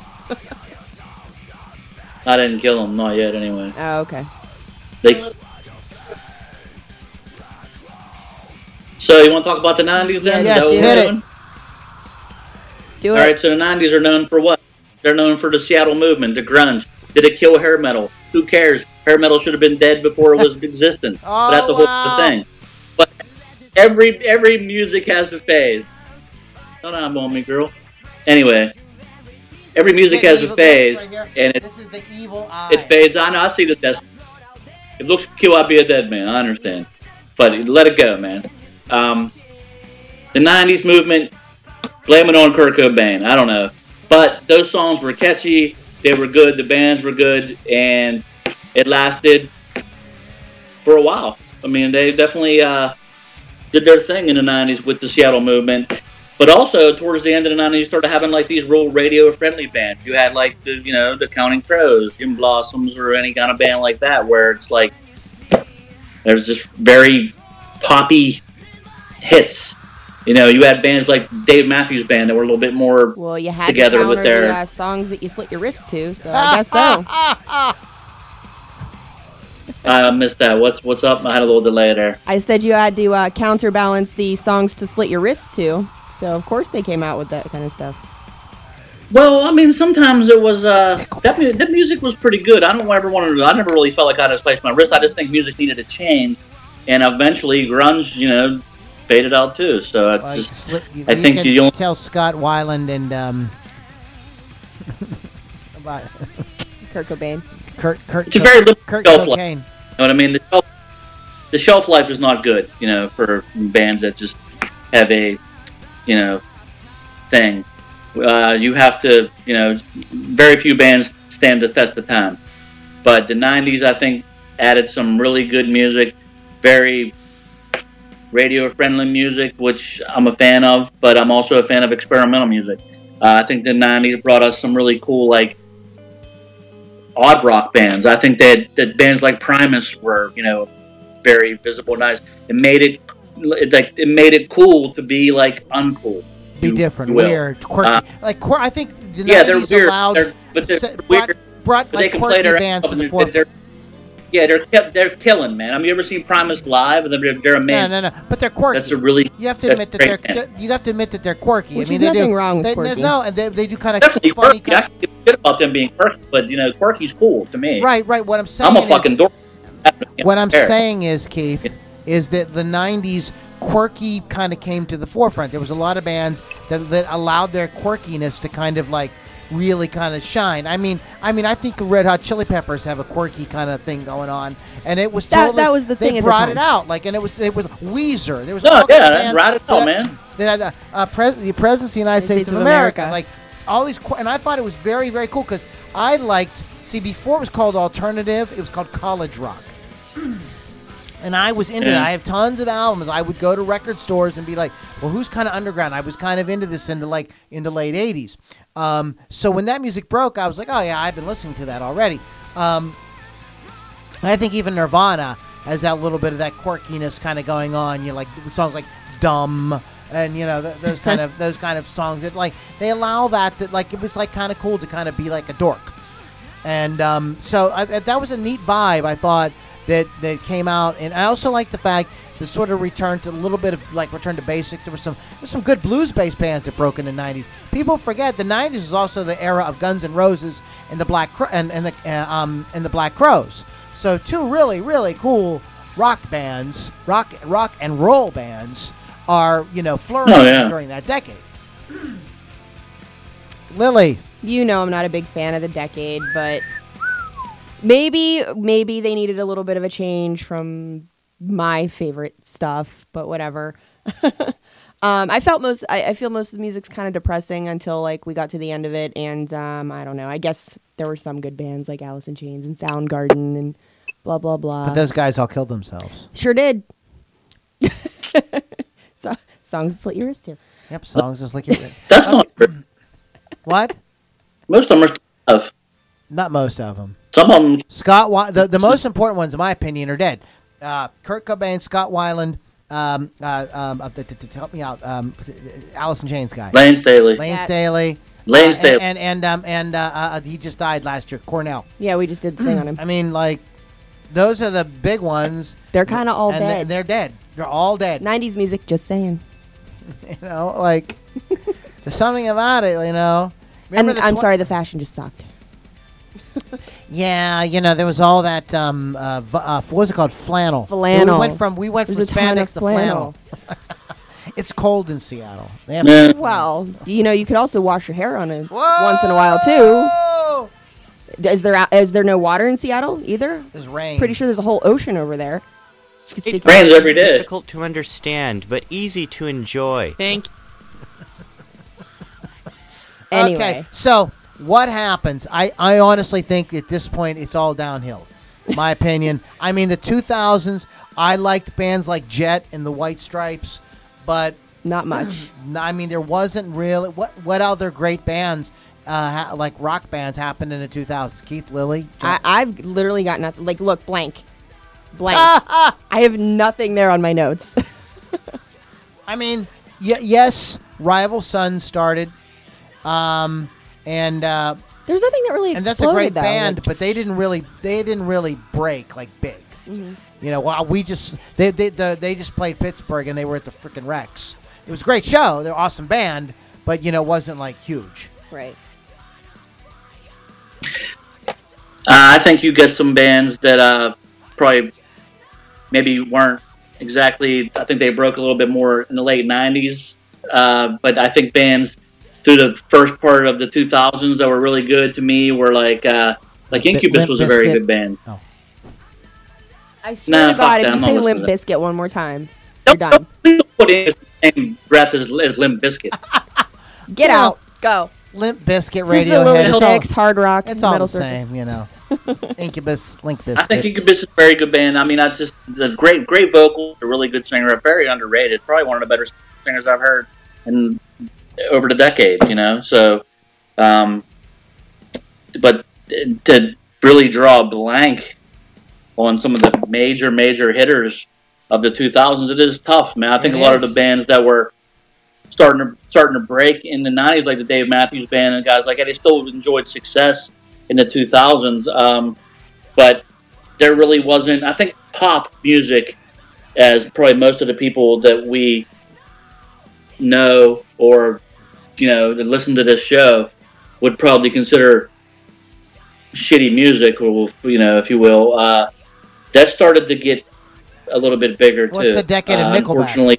I didn't kill them, not yet. Anyway, Oh, okay. So you want to talk about the 90s then? Yes, Is that what hit we're it. doing? Do All it. right, so the 90s are known for what? They're known for the Seattle movement, the grunge. Did it kill hair metal? Who cares? Hair metal should have been dead before it was existent. Oh, But that's a whole wow. other thing. But every music has a phase. Don't on on me, girl. Anyway, every music has a phase, and This is the evil eye. it fades. I know. I see the death. It looks cool. I'd be a dead man. I understand, but let it go, man. The '90s movement, blame it on Kurt Cobain. I don't know, but those songs were catchy. They were good. The bands were good, and it lasted for a while. I mean, they definitely did their thing in the '90s with the Seattle movement. But also, towards the end of the '90s, you started having like these real radio-friendly bands. You had like the Counting Crows, Jim Blossoms, or any kind of band like that, where it's like there's just very poppy hits. You know, you had bands like Dave Matthews Band that were a little bit more Well, you had together to counter with their. the songs that you slit your wrist to, so I guess so. I missed that. What's up? I had a little delay there. I said you had to counterbalance the songs to slit your wrist to, so of course they came out with that kind of stuff. Well, I mean, sometimes it was that music was pretty good. I never really felt like I had to slice my wrist. I just think music needed to change, and eventually grunge, faded out too. So it's Well, just I think can you don't- tell Scott Weiland and about Kurt Cobain. Kurt. It's a very limited Kurt shelf life. Cocaine. You know what I mean? The shelf life is not good, for bands that just have a, thing. You have to, very few bands stand the test of time. But the 90s, I think, added some really good music, very radio-friendly music, which I'm a fan of, but I'm also a fan of experimental music. I think the 90s brought us some really cool, like, odd rock bands. I think that bands like Primus were, very visible, nice. It made it cool to be like uncool. Be different, you will. weird, quirky. I think the Yeah, they're 90s weird. allowed, They're weird. brought But they like can quirky play their bands ass to off the and forefront. they're killing, man. I mean, you ever seen Primus live? And they're amazing. No. But they're quirky. That's a really You have to that's admit that great they're. band. You have to admit that they're quirky. Which I mean, is they nothing do. wrong with There's quirky. no, and they do kind of Definitely funny. quirky. I can give a shit about them being quirky, but quirky's cool to me. Right. What I'm saying I'm a is, fucking dork. what I'm saying is, Keith, is that the '90s quirky kind of came to the forefront. There was a lot of bands that allowed their quirkiness to kind of like really kind of shine. I mean, I think the Red Hot Chili Peppers have a quirky kind of thing going on, and it was That- totally, that was the thing They at the brought time. it out, like, and it was Weezer. There was No, all kinds of yeah, bands right it out, that- man. That had the President of the United States of America, like all these, and I thought it was very, very cool because I liked. See, before it was called alternative, it was called college rock. And I was into that. I have tons of albums. I would go to record stores and be like, well, who's kind of underground? I was kind of into this in the late 80s. So when that music broke, I was like, oh, yeah, I've been listening to that already. I think even Nirvana has that little bit of that quirkiness kind of going on. Like songs like Dumb and, those kind of songs that, like, they allow that like, it was, like, kind of cool to kind of be like a dork. And so that was a neat vibe, I thought. that came out, and I also like the fact this sort of returned to a little bit of like return to basics. There was some good blues-based bands that broke in the '90s. People forget the '90s was also the era of Guns N' Roses and the the Black Crowes. So two really cool rock bands, rock and roll bands, are flourishing during that decade. Lily, You know I'm not a big fan of the decade, but maybe they needed a little bit of a change from my favorite stuff, but whatever. I feel most of the music's kind of depressing until like we got to the end of it, and I don't know. I guess there were some good bands like Alice in Chains and Soundgarden and blah blah blah. but those guys all killed themselves. Sure did. So, songs that slit your wrist too. Yep, songs just like your wrist. That's not true. What? Most of them are stuff. Not most of them. Some of them. Scott, the most important ones, in my opinion, are dead. Kurt Cobain, Scott Weiland, to help me out, Alice in Chains guy, Lane Staley. Lane Yeah. Staley, Lane Staley. and he just died last year. Cornell. Yeah, we just did the thing on him. I mean, like, those are the big ones. They're kind of all and dead. They're dead. They're all dead. 90s music, just saying. Like, there's something about it. And Remember I'm sorry, the fashion just sucked. Yeah, there was all that. What was it called? Flannel. Flannel. We went from There's a ton of spandex to flannel. It's cold in Seattle. They have- Yeah. Well, you could also wash your hair on it Whoa! once in a while too. Is there no water in Seattle either? There's rain. Pretty sure there's a whole ocean over there. You could stick Rain. Rains your- every day. Difficult to understand, but easy to enjoy. Thank Anyway. Okay, so what happens? I honestly think at this point it's all downhill. My opinion. I mean, the 2000s, I liked bands like Jet and the White Stripes, but Not much. I mean, there wasn't really what other great bands like rock bands happened in the 2000s. Keith, Lily. I've literally got nothing. Like, look, blank. I have nothing there on my notes. I mean, yes, Rival Sons started, and There's nothing that really exploded. and that's a great though. band, Like, but they didn't really break like big. Well, we just they just played Pittsburgh and they were at the freaking Rex. It was a great show. They're an awesome band, but it wasn't like huge. right. I think you get some bands that probably maybe weren't exactly. I think they broke a little bit more in the late '90s, but I think bands through the first part of the 2000s that were really good to me were like Incubus Limp was a very Bizkit. good band. I swear Nah, to God, fuck if that, you I'm not say listening Limp to that. Bizkit one more time, you're done. Please don't put in the same breath as Limp Bizkit. Get Yeah. out. Go. Limp Bizkit, This is the Radiohead. Little Six, hard rock, It's all metal the circus. same, Incubus, Limp I think Bizkit. Incubus is a very good band. I mean, the great vocal, a really good singer, very underrated. Probably one of the better singers I've heard in over the decade. So, but to really draw a blank on some of the major hitters of the 2000s, it is tough, man. I think It a lot of is. the bands that were starting to break in the 90s, like the Dave Matthews Band and guys like that, they still enjoyed success in the 2000s. But there really wasn't, I think pop music, as probably most of the people that we know or, that listen to this show would probably consider shitty music, or, if you will, that started to get a little bit bigger too. What's the decade of Nickelback? Unfortunately,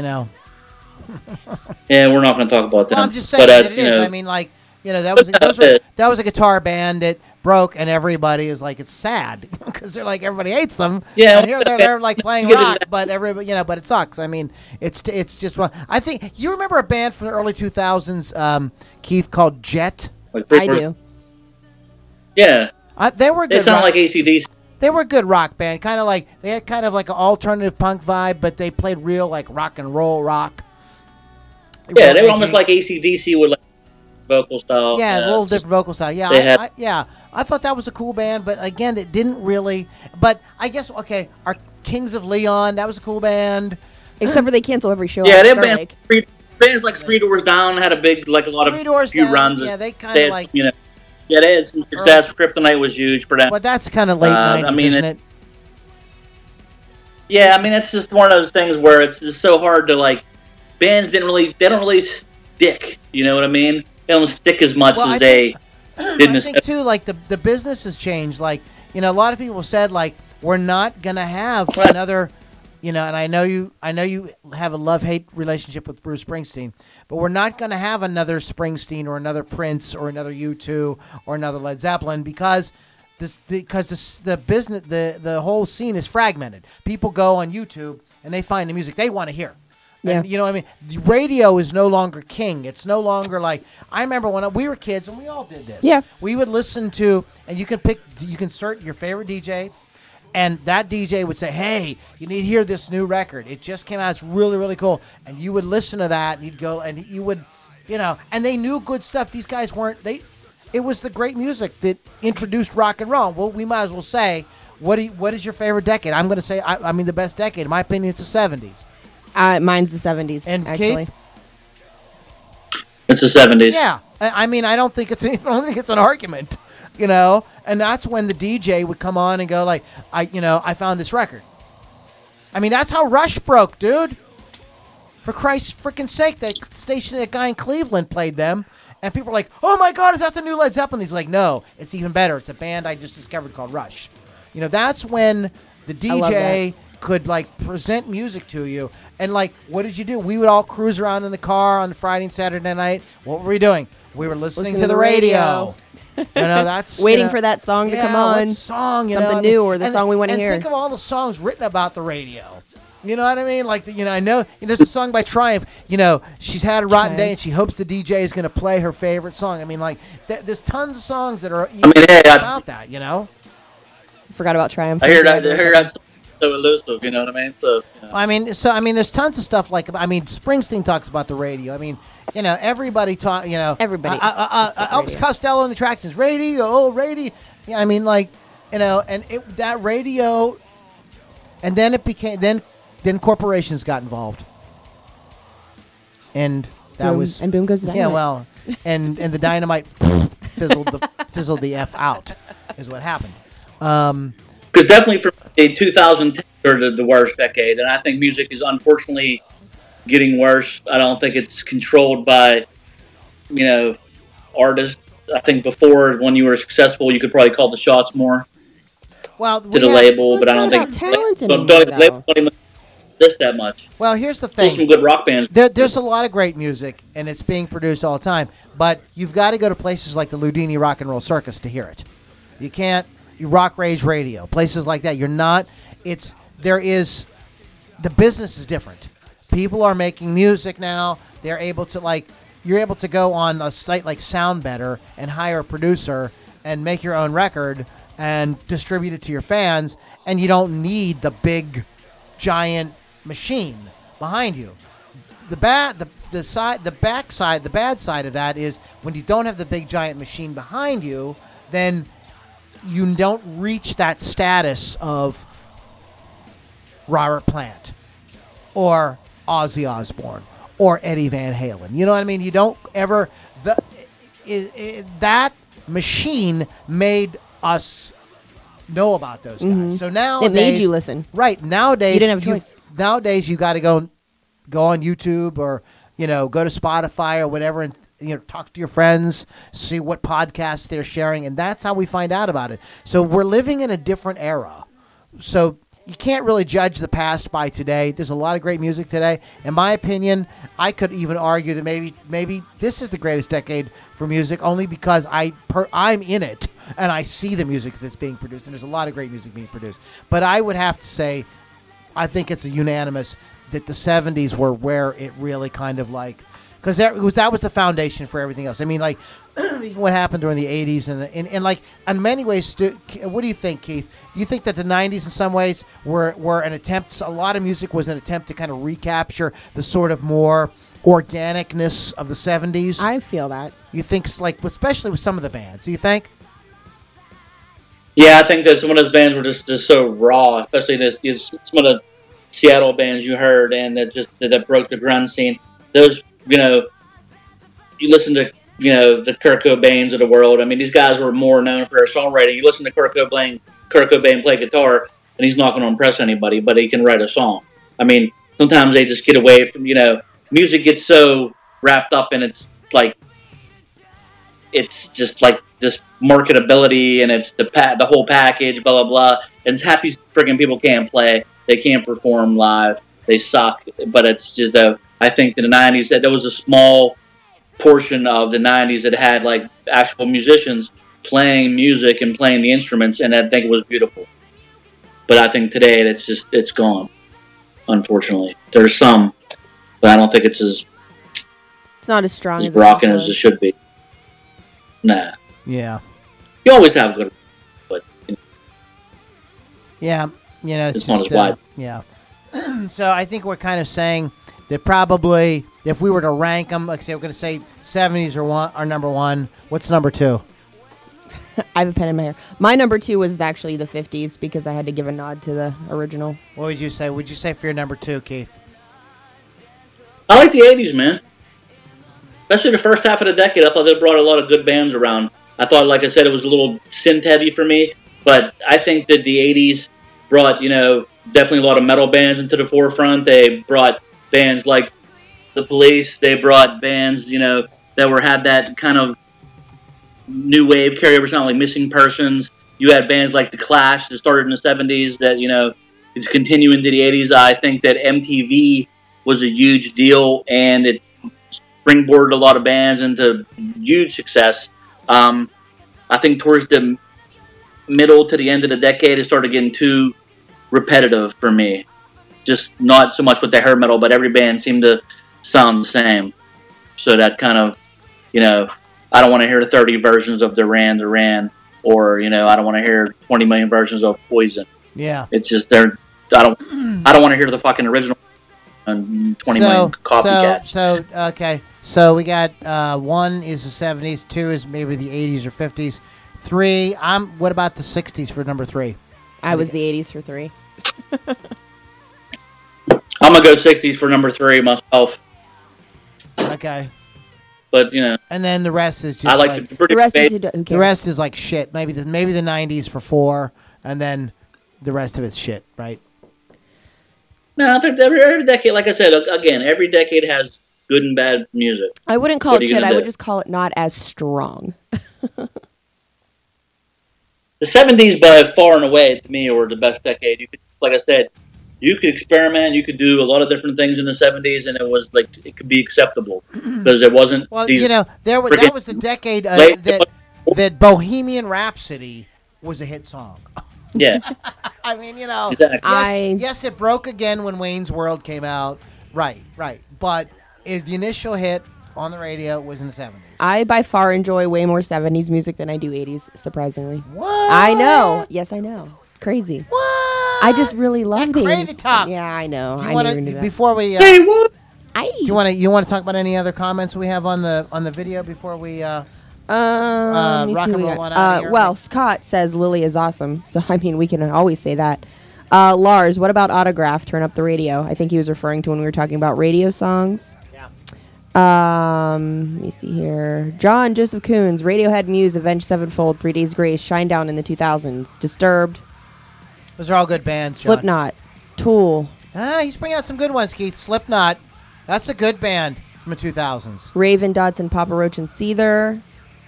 yeah, we're not going to talk about that. Well, I'm just saying that it is. I mean, like, that was a guitar band that broke, and everybody is like, it's sad because they're like, everybody hates them. Yeah, and here they're like playing rock, but everybody, but it sucks. I mean, it's just wrong. I think you remember a band from the early 2000s, Keith, called Jet. I do. Yeah, They were they good. sound rock, like AC/DC. they were a good rock band. They had kind of like an alternative punk vibe, but they played real like rock and roll rock. Yeah, Real they were edgy. almost like AC/DC with like vocal style. Yeah, a little it's just- different vocal style. Yeah, they had- I thought that was a cool band, but again, it didn't really. But I guess our Kings of Leon, that was a cool band. Except for they cancel every show. Yeah, on they Star bands, Lake. bands like Three Doors Down had a big, like a lot of Three Doors few Down, runs. yeah, they kinda they had, like- yeah, they had some success. Kryptonite was huge for them. But that's kind of late I 90s, mean, isn't it? Yeah, I mean, it's just one of those things where it's just so hard to like. Bands they don't really stick. You know what I mean? They don't stick as much Well, as they did in I the think too, like the business has changed. Like, you know, a lot of people said like we're not gonna have another, you know, and I know you have a love-hate relationship with Bruce Springsteen, but we're not gonna have another Springsteen or another Prince or another U2 or another Led Zeppelin because the business the whole scene is fragmented. People go on YouTube and they find the music they want to hear. And, you know what I mean? The radio is no longer king. It's no longer like I remember when we were kids and we all did this. Yeah. We would listen to, and you can insert your favorite DJ, and that DJ would say, "Hey, you need to hear this new record. It just came out. It's really, really cool." And you would listen to that, and you'd go, and you would, you know, and they knew good stuff. These guys weren't. It was the great music that introduced rock and roll. Well, we might as well say, what is your favorite decade? I'm going to say, I mean, the best decade. In my opinion, it's the '70s. Mine's the 70s. And actually. Keith? It's the 70s. Yeah, I mean, I don't think it's an argument, you know. And that's when the DJ would come on and go like, I found this record. I mean, that's how Rush broke, dude. For Christ's freaking sake, that guy in Cleveland played them, and people were like, "Oh my God, is that the new Led Zeppelin?" He's like, "No, it's even better. It's a band I just discovered called Rush." You know, that's when the DJ could like present music to you. And like, what did you do? We would all cruise around in the car on Friday and Saturday night. What were we doing? We were listening to the radio. You know, that's waiting for that song to come on. What song, you something know, new or the song we want to hear. And think of all the songs written about the radio. You know what I mean? Like, I know there's a song by Triumph. You know, she's had a rotten day and she hopes the DJ is going to play her favorite song. I mean, like, there's tons of songs that are about that. You know. Forgot about Triumph. I hear that. So elusive, you know what I mean? So, you know. I mean, there's tons of stuff like. I mean, Springsteen talks about the radio. I mean, you know, everybody talk. You know, everybody. Elvis Costello and the Attractions, radio. Yeah, I mean, like, you know, and that radio, and then it became then corporations got involved, and that boom goes the dynamite. Yeah, well, and the dynamite fizzled the f out, is what happened. Because definitely for me, 2010 are the worst decade, and I think music is unfortunately getting worse. I don't think it's controlled by, you know, artists. I think before, when you were successful, you could probably call the shots more to the label, but I don't think talent label don't even this that much. Well, here's the There's thing. some good rock bands. There's a lot of great music, and it's being produced all the time. But you've got to go to places like the Ludini Rock and Roll Circus to hear it. You can't. Rock Rage Radio, places like that. You're not. The business is different. People are making music now. They're able to you're able to go on a site like Sound Better and hire a producer and make your own record and distribute it to your fans, and you don't need the big, giant machine behind you. The bad side of that is when you don't have the big giant machine behind you, then you don't reach that status of Robert Plant or Ozzy Osbourne or Eddie Van Halen. You know what I mean? You don't ever that machine made us know about those guys. Mm-hmm. So nowadays it made you listen. Right. Nowadays you didn't have a choice. Nowadays you got to go on YouTube or go to Spotify or whatever and talk to your friends, see what podcasts they're sharing, and that's how we find out about it. So we're living in a different era. So you can't really judge the past by today. There's a lot of great music today. In my opinion, I could even argue that maybe this is the greatest decade for music only because I'm in it and I see the music that's being produced, and there's a lot of great music being produced. But I would have to say I think it's a unanimous that the 70s were where it really kind of because that was the foundation for everything else. I mean, like, what happened during the 80s and like, in many ways, what do you think, Keith? Do you think that the 90s in some ways were an attempt, a lot of music was an attempt to kind of recapture the sort of more organicness of the 70s? I feel that. You think, like, especially with some of the bands, do you think? Yeah, I think that some of those bands were just so raw, especially some of the Seattle bands you heard and that broke the grunge scene. Those, you listen to, the Kurt Cobains of the world. I mean, these guys were more known for their songwriting. You listen to Kurt Cobain play guitar, and he's not going to impress anybody, but he can write a song. I mean, sometimes they just get away from, music gets so wrapped up in it's just like this marketability, and it's the whole package, blah, blah, blah. And half these friggin' people can't play. They can't perform live. They suck. But it's just, I think in the 90s, that there was a small portion of the 90s that had like actual musicians playing music and playing the instruments, and I think it was beautiful. But I think today it's gone, unfortunately. There's some, but I don't think it's not as strong as rocking it as it should be. Nah. Yeah. You always have good, but Yeah. It's It's not just as wide. yeah. So I think we're kind of saying that probably if we were to rank them, like say we're going to say 70s are number one. What's number two? I have a pen in my hair. My number 2 was actually the 50s because I had to give a nod to the original. What would you say? Would you say for your number 2, Keith? I like the 80s, man. Especially the first half of the decade. I thought they brought a lot of good bands around. I thought, like I said, it was a little synth heavy for me, but I think that the 80s brought, definitely a lot of metal bands into the forefront. They brought bands like The Police. They brought bands, that had that kind of new wave carryover sound, like Missing Persons. You had bands like The Clash that started in the 70s that, is continuing to the 80s. I think that MTV was a huge deal, and it springboarded a lot of bands into huge success. I think towards the middle to the end of the decade, it started getting too repetitive for me. Just not so much with the hair metal, but every band seemed to sound the same. So that kind of, I don't want to hear 30 versions of Duran, or I don't want to hear 20 million versions of Poison. Yeah. It's just I don't want to hear the fucking original and 20 million copycats. So okay. So we got 1 is the 70s, 2 is maybe the 80s or 50s, 3. What about the 60s for number 3? I was the 80s for 3. I'm gonna go 60s for number 3 myself. Okay. But and then the rest is just I like the The rest is British. who cares? the rest is like shit. Maybe the 90s for 4, and then the rest of it's shit, right? No, I think every decade, like I said, again, every decade has good and bad music. I wouldn't call What it are you shit. gonna I would do? just call it not as strong. The 70s, by far and away, to me, were the best decade. You could, like I said, you could experiment. You could do a lot of different things in the 70s, and it was like it could be acceptable because there wasn't. Well, these that friggin- was the decade late- that Bohemian Rhapsody was a hit song. Yeah, I mean, Exactly. yes, it broke again when Wayne's World came out. Right. But the initial hit on the radio was in the 70s. I by far enjoy way more 70s music than I do 80s, surprisingly. What? I know. Yes, I know. It's crazy. What? I just really love That these. crazy talk. Yeah, I know. Do I you knew you were want gonna do to that. before we? Hey, what? Aye. Do you want to talk about any other comments we have on the video before we? Let me rock see and what we roll got. on out of here. Well, Scott says Lily is awesome, so I mean we can always say that. Lars, what about Autograph? Turn up the radio. I think he was referring to when we were talking about radio songs. Yeah. Let me see here. John Joseph Koons, Radiohead, Muse, Avenged Sevenfold, 3 Days Grace, Shinedown in the 2000s, Disturbed, Those are all good bands. John. Slipknot, Tool, He's bringing out some good ones, Keith. Slipknot. That's a good band from the 2000s. Raven, Dodson, Papa Roach, and Seether.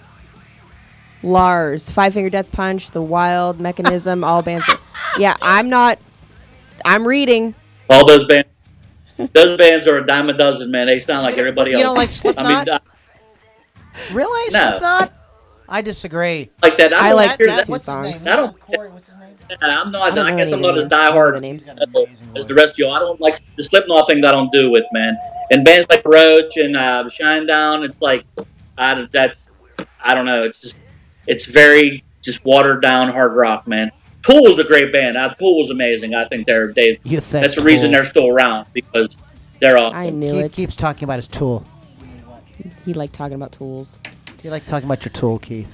Lars, Five Finger Death Punch, The Wild, Mechanism, all bands. Yeah, I'm reading. All those bands. Those bands are a dime a dozen, man. They sound like everybody else. You don't like Slipknot? I mean, Really, No. Slipknot? I disagree. like that. I don't like hear that that. too. What's his songs. name? I don't- Corey, what's his name? I'm not. I don't I know guess any I'm not of as the names. I don't know the diehard names. as the rest of you. I don't like the Slipknot thing. That I don't do with, man. And bands like Roach and Shinedown, it's like I don't know. It's very just watered down hard rock, man. Tool is a great band. Tool was amazing. I think they. You think That's the reason Tool- they're still around because they're awesome. I knew Keith it. keeps talking about his tool. He liked talking about tools. Do you like talking about your tool, Keith?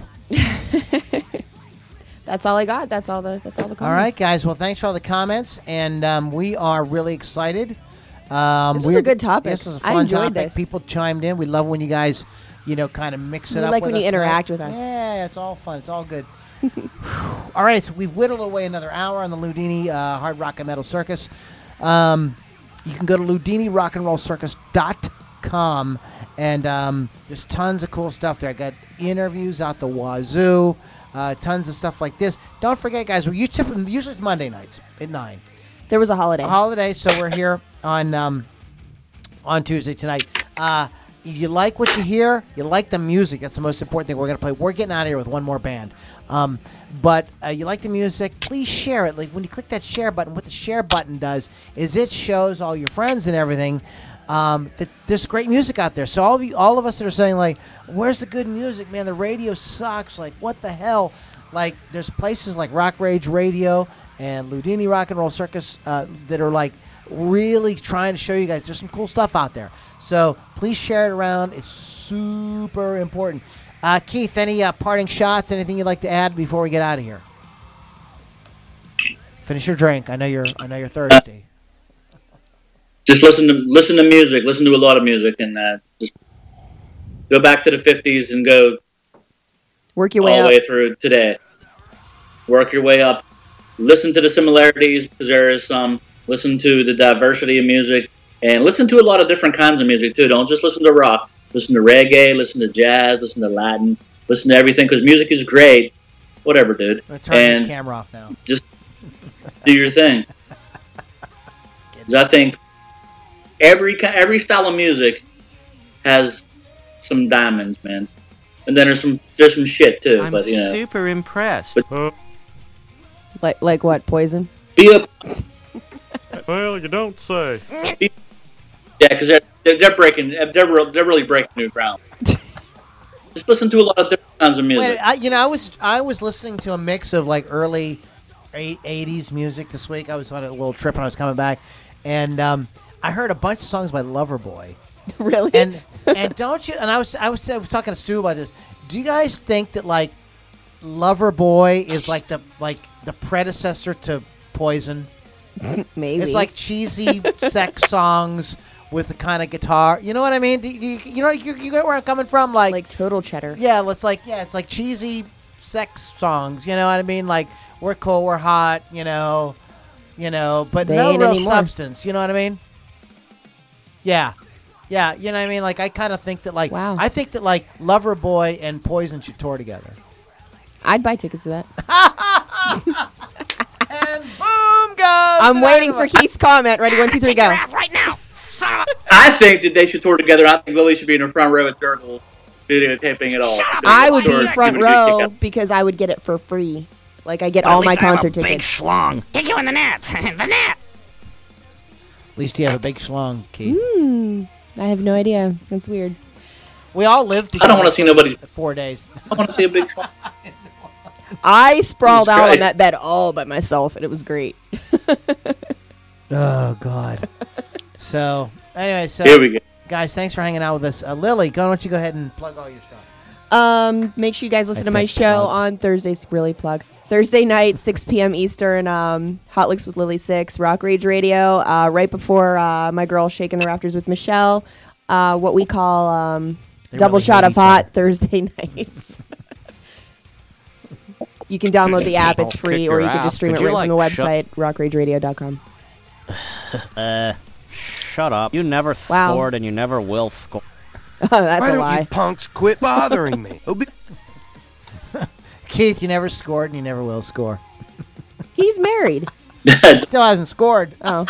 That's all I got. That's all the comments. All right, guys. Well, thanks for all the comments, and we are really excited. This was a good topic. This was a I fun enjoyed topic. this. People chimed in. We love when you guys, kind of mix it We up. like with when you us tonight. interact with us. Yeah, it's all fun. It's all good. All right, so we've whittled away another hour on the Ludini Hard Rock and Metal Circus. You can go to LudiniRockAndRollCircus.com, and there's tons of cool stuff there. I got interviews out the wazoo, tons of stuff like this. Don't forget, guys, usually it's Monday nights at 9. There was a holiday. So we're here on Tuesday tonight. You like what you hear, you like the music. That's the most important thing we're going to play. We're getting out of here with one more band. But you like the music, please share it. Like when you click that share button, what the share button does is it shows all your friends and everything that there's great music out there. So all of us that are saying like, where's the good music, man? The radio sucks. Like, what the hell? Like, there's places like Rock Rage Radio and Ludini Rock and Roll Circus that are like really trying to show you guys there's some cool stuff out there. So please share it around. It's super important. Keith, any parting shots? Anything you'd like to add before we get out of here? Finish your drink. I know you're thirsty. Just listen to music. Listen to a lot of music, and just go back to the 50s and go Work your all way the up. way through today. Work your way up. Listen to the similarities because there is some. Listen to the diversity of music, and listen to a lot of different kinds of music too. Don't just listen to rock. Listen to reggae. Listen to jazz. Listen to Latin. Listen to everything because music is great. Whatever, dude. I'm gonna turn And this camera off now. just do your thing. 'Cause I think every style of music has some diamonds, man. And then there's some shit too. I'm but you know, super impressed. Like what? Poison? be up. Well, you don't say. Yeah, because they're breaking. They're really breaking new ground. Just listen to a lot of different kinds of music. Wait, I was listening to a mix of like early 80s music this week. I was on a little trip when I was coming back, and I heard a bunch of songs by Loverboy. Really? And don't you? And I was talking to Stu about this. Do you guys think that like Loverboy is like the predecessor to Poison? Maybe. It's like cheesy sex songs with the kind of guitar. You know what I mean? You get where I'm coming from? like total cheddar. Yeah, it's like cheesy sex songs. You know what I mean? Like we're cool, we're hot. You know, but They no ain't real anymore. substance. You know what I mean? Yeah. You know what I mean? Like I kind of think that like Wow. I think that like Loverboy and Poison should tour together. I'd buy tickets to that. And boom goes. I'm waiting for Keith's comment. Ready? 1, 2, 3, go. I think that they should tour together. I think Lily should be in the front row at Turtle videotaping it all. I would Sure, be front give it a good row kick-up. because I would get it for free. Like I get all my concert tickets. schlong. Kick you in the nuts. The net. At least you have a big schlong, Keith. I have no idea. That's weird. We all lived I together. don't want to see nobody. 4 days. I want to see a big swan. I sprawled Jesus out on Christ. that bed all by myself, and it was great. Oh God. So anyway, Here we go. guys, thanks for hanging out with us. Lily, why don't you go ahead and plug all your stuff? Make sure you guys listen I to my think show plug. on Thursdays. Really plug. Thursday night, 6 p.m. Eastern. Hot Licks with Lily 6, Rock Rage Radio. Right before my girl Shaking the Rafters with Michelle. What we call They Double really Shot hate of each Hot other. Thursday nights. You can download the app; it's I'll free, kick or your you can ass. just stream Could it you, right from the like, website, rockrageradio.com. Shut up. You never Wow. scored and you never will score. That's Why a don't lie. you punks quit bothering me? Keith, you never scored and you never will score. He's married. Still hasn't scored. Oh.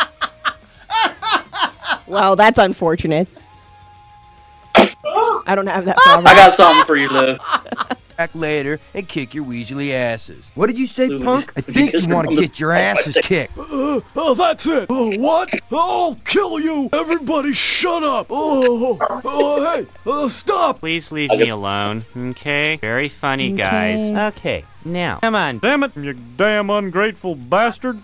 Well, that's unfortunate. I don't have that problem. I got something for you, Lou. Back later and kick your weaselly asses. What did you say, Lou, punk? I would you think kiss you her want on to the- get your asses kicked. Oh, that's it. Oh, what? I'll kill you. Everybody shut up. Hey, stop. Please leave me alone, okay? Very funny, guys. Okay, now, come on. Damn it, you damn ungrateful bastard.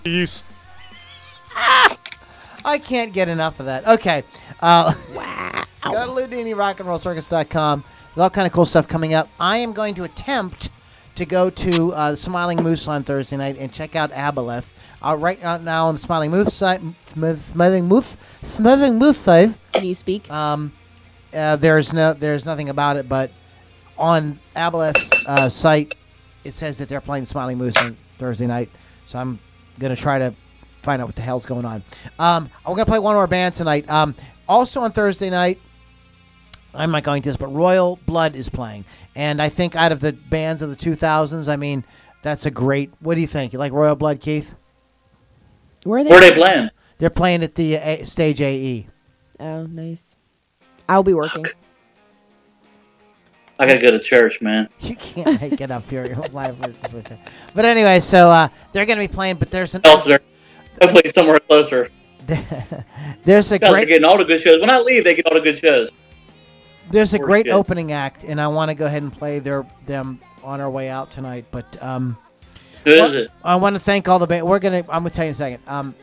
I can't get enough of that. Okay. Go to LudiniRockAndRollCircus.com. There's all kind of cool stuff coming up. I am going to attempt to go to the Smiling Moose on Thursday night and check out Aboleth. Right now on the Smiling Moose site, Smiling Moose site. Can you speak? There's nothing about it, but on Aboleth's site, it says that they're playing Smiling Moose on Thursday night. So I'm gonna try to find out what the hell's going on. We're gonna play one more band tonight. Also on Thursday night, I'm not going to this, but Royal Blood is playing, and I think out of the bands of the 2000s, I mean, that's a great. What do you think? You like Royal Blood, Keith? Where are they? Where are they playing? They're playing at the Stage AE. Oh, nice. I'll be working. I gotta go to church, man. You can't make it up here live. But anyway, so they're going to be playing, but there's an Elsewhere. Hopefully somewhere closer. there's a Guys are great getting all the good shows. When I leave, they get all the good shows. there's a great Shit. opening act, and I want to go ahead and play them on our way out tonight. But Who is it? I want to thank all the bands. I'm gonna tell you in a second.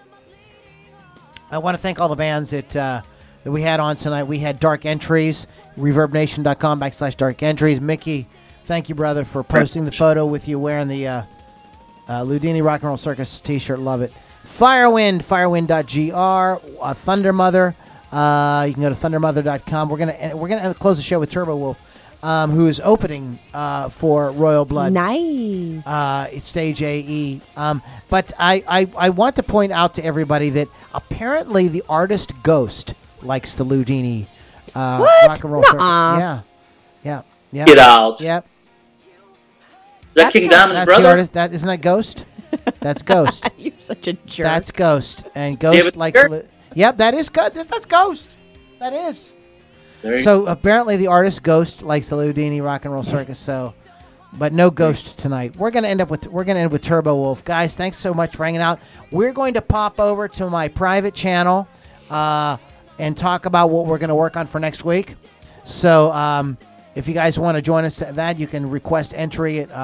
I want to thank all the bands that we had on tonight. We had Dark Entries, ReverbNation.com/Dark Entries. Mickey, thank you, brother, for posting the photo with you wearing the Ludini Rock and Roll Circus T-shirt. Love it. Firewind, firewind.gr. Thunder Mother. You can go to thundermother.com. We're gonna close the show with Turbo Wolf, who is opening for Royal Blood. Nice. It's Stage AE. But I want to point out to everybody that apparently the artist Ghost likes the Ludini rock and roll circuit. Nuh-uh. Yeah. Get out. Yep. Is that King Diamond's That's brother? the artist. Isn't that Ghost? That's Ghost. You're such a jerk. That's Ghost. And Ghost David likes Stewart? Yep, that is good. That's Ghost. That is. There you So apparently the artist Ghost likes the Ludini Rock and Roll Circus. So, but no Ghost tonight. We're gonna end with Turbo Wolf, guys. Thanks so much for hanging out. We're going to pop over to my private channel and talk about what we're gonna work on for next week. So if you guys want to join us at that, you can request entry at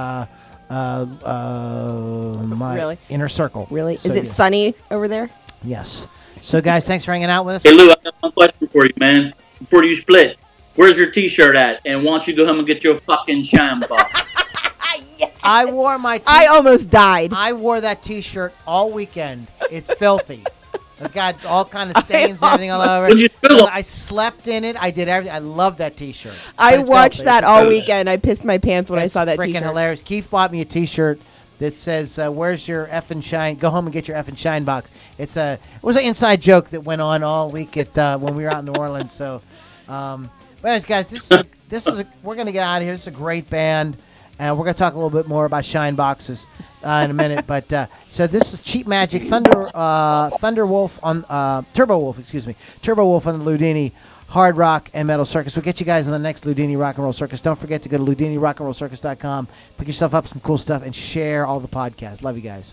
my Really? inner circle. Really? So, Is it yeah. sunny over there? Yes. So guys, thanks for hanging out with us. Hey, Lou, I got one question for you, man. Before you split, where's your T-shirt at? And why don't you go home and get your fucking shine box? I wore my. I almost died. I wore that T-shirt all weekend. It's filthy. It's got all kind of stains and everything all over What'd you it. spill it? I slept in it. I did everything. I love that T-shirt. I But it's watched filthy. that It's all gross. weekend. I pissed my pants when I It's saw that freaking T-shirt. hilarious. Keith bought me a T-shirt that says, "Where's your effing shine? Go home and get your effing shine box." It was an inside joke that went on all week at when we were out in New Orleans. So, but anyways, guys, we're gonna get out of here. This is a great band, and we're gonna talk a little bit more about shine boxes in a minute. But so this is Cheap Magic Thunder Wolf on Turbo Wolf, Turbo Wolf on the Ludini Hard Rock and Metal Circus. We'll get you guys on the next Ludini Rock and Roll Circus. Don't forget to go to LudiniRockandRollCircus.com, pick yourself up some cool stuff, and share all the podcasts. Love you guys.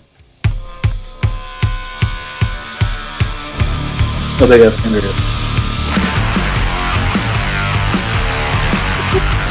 How big a finger is?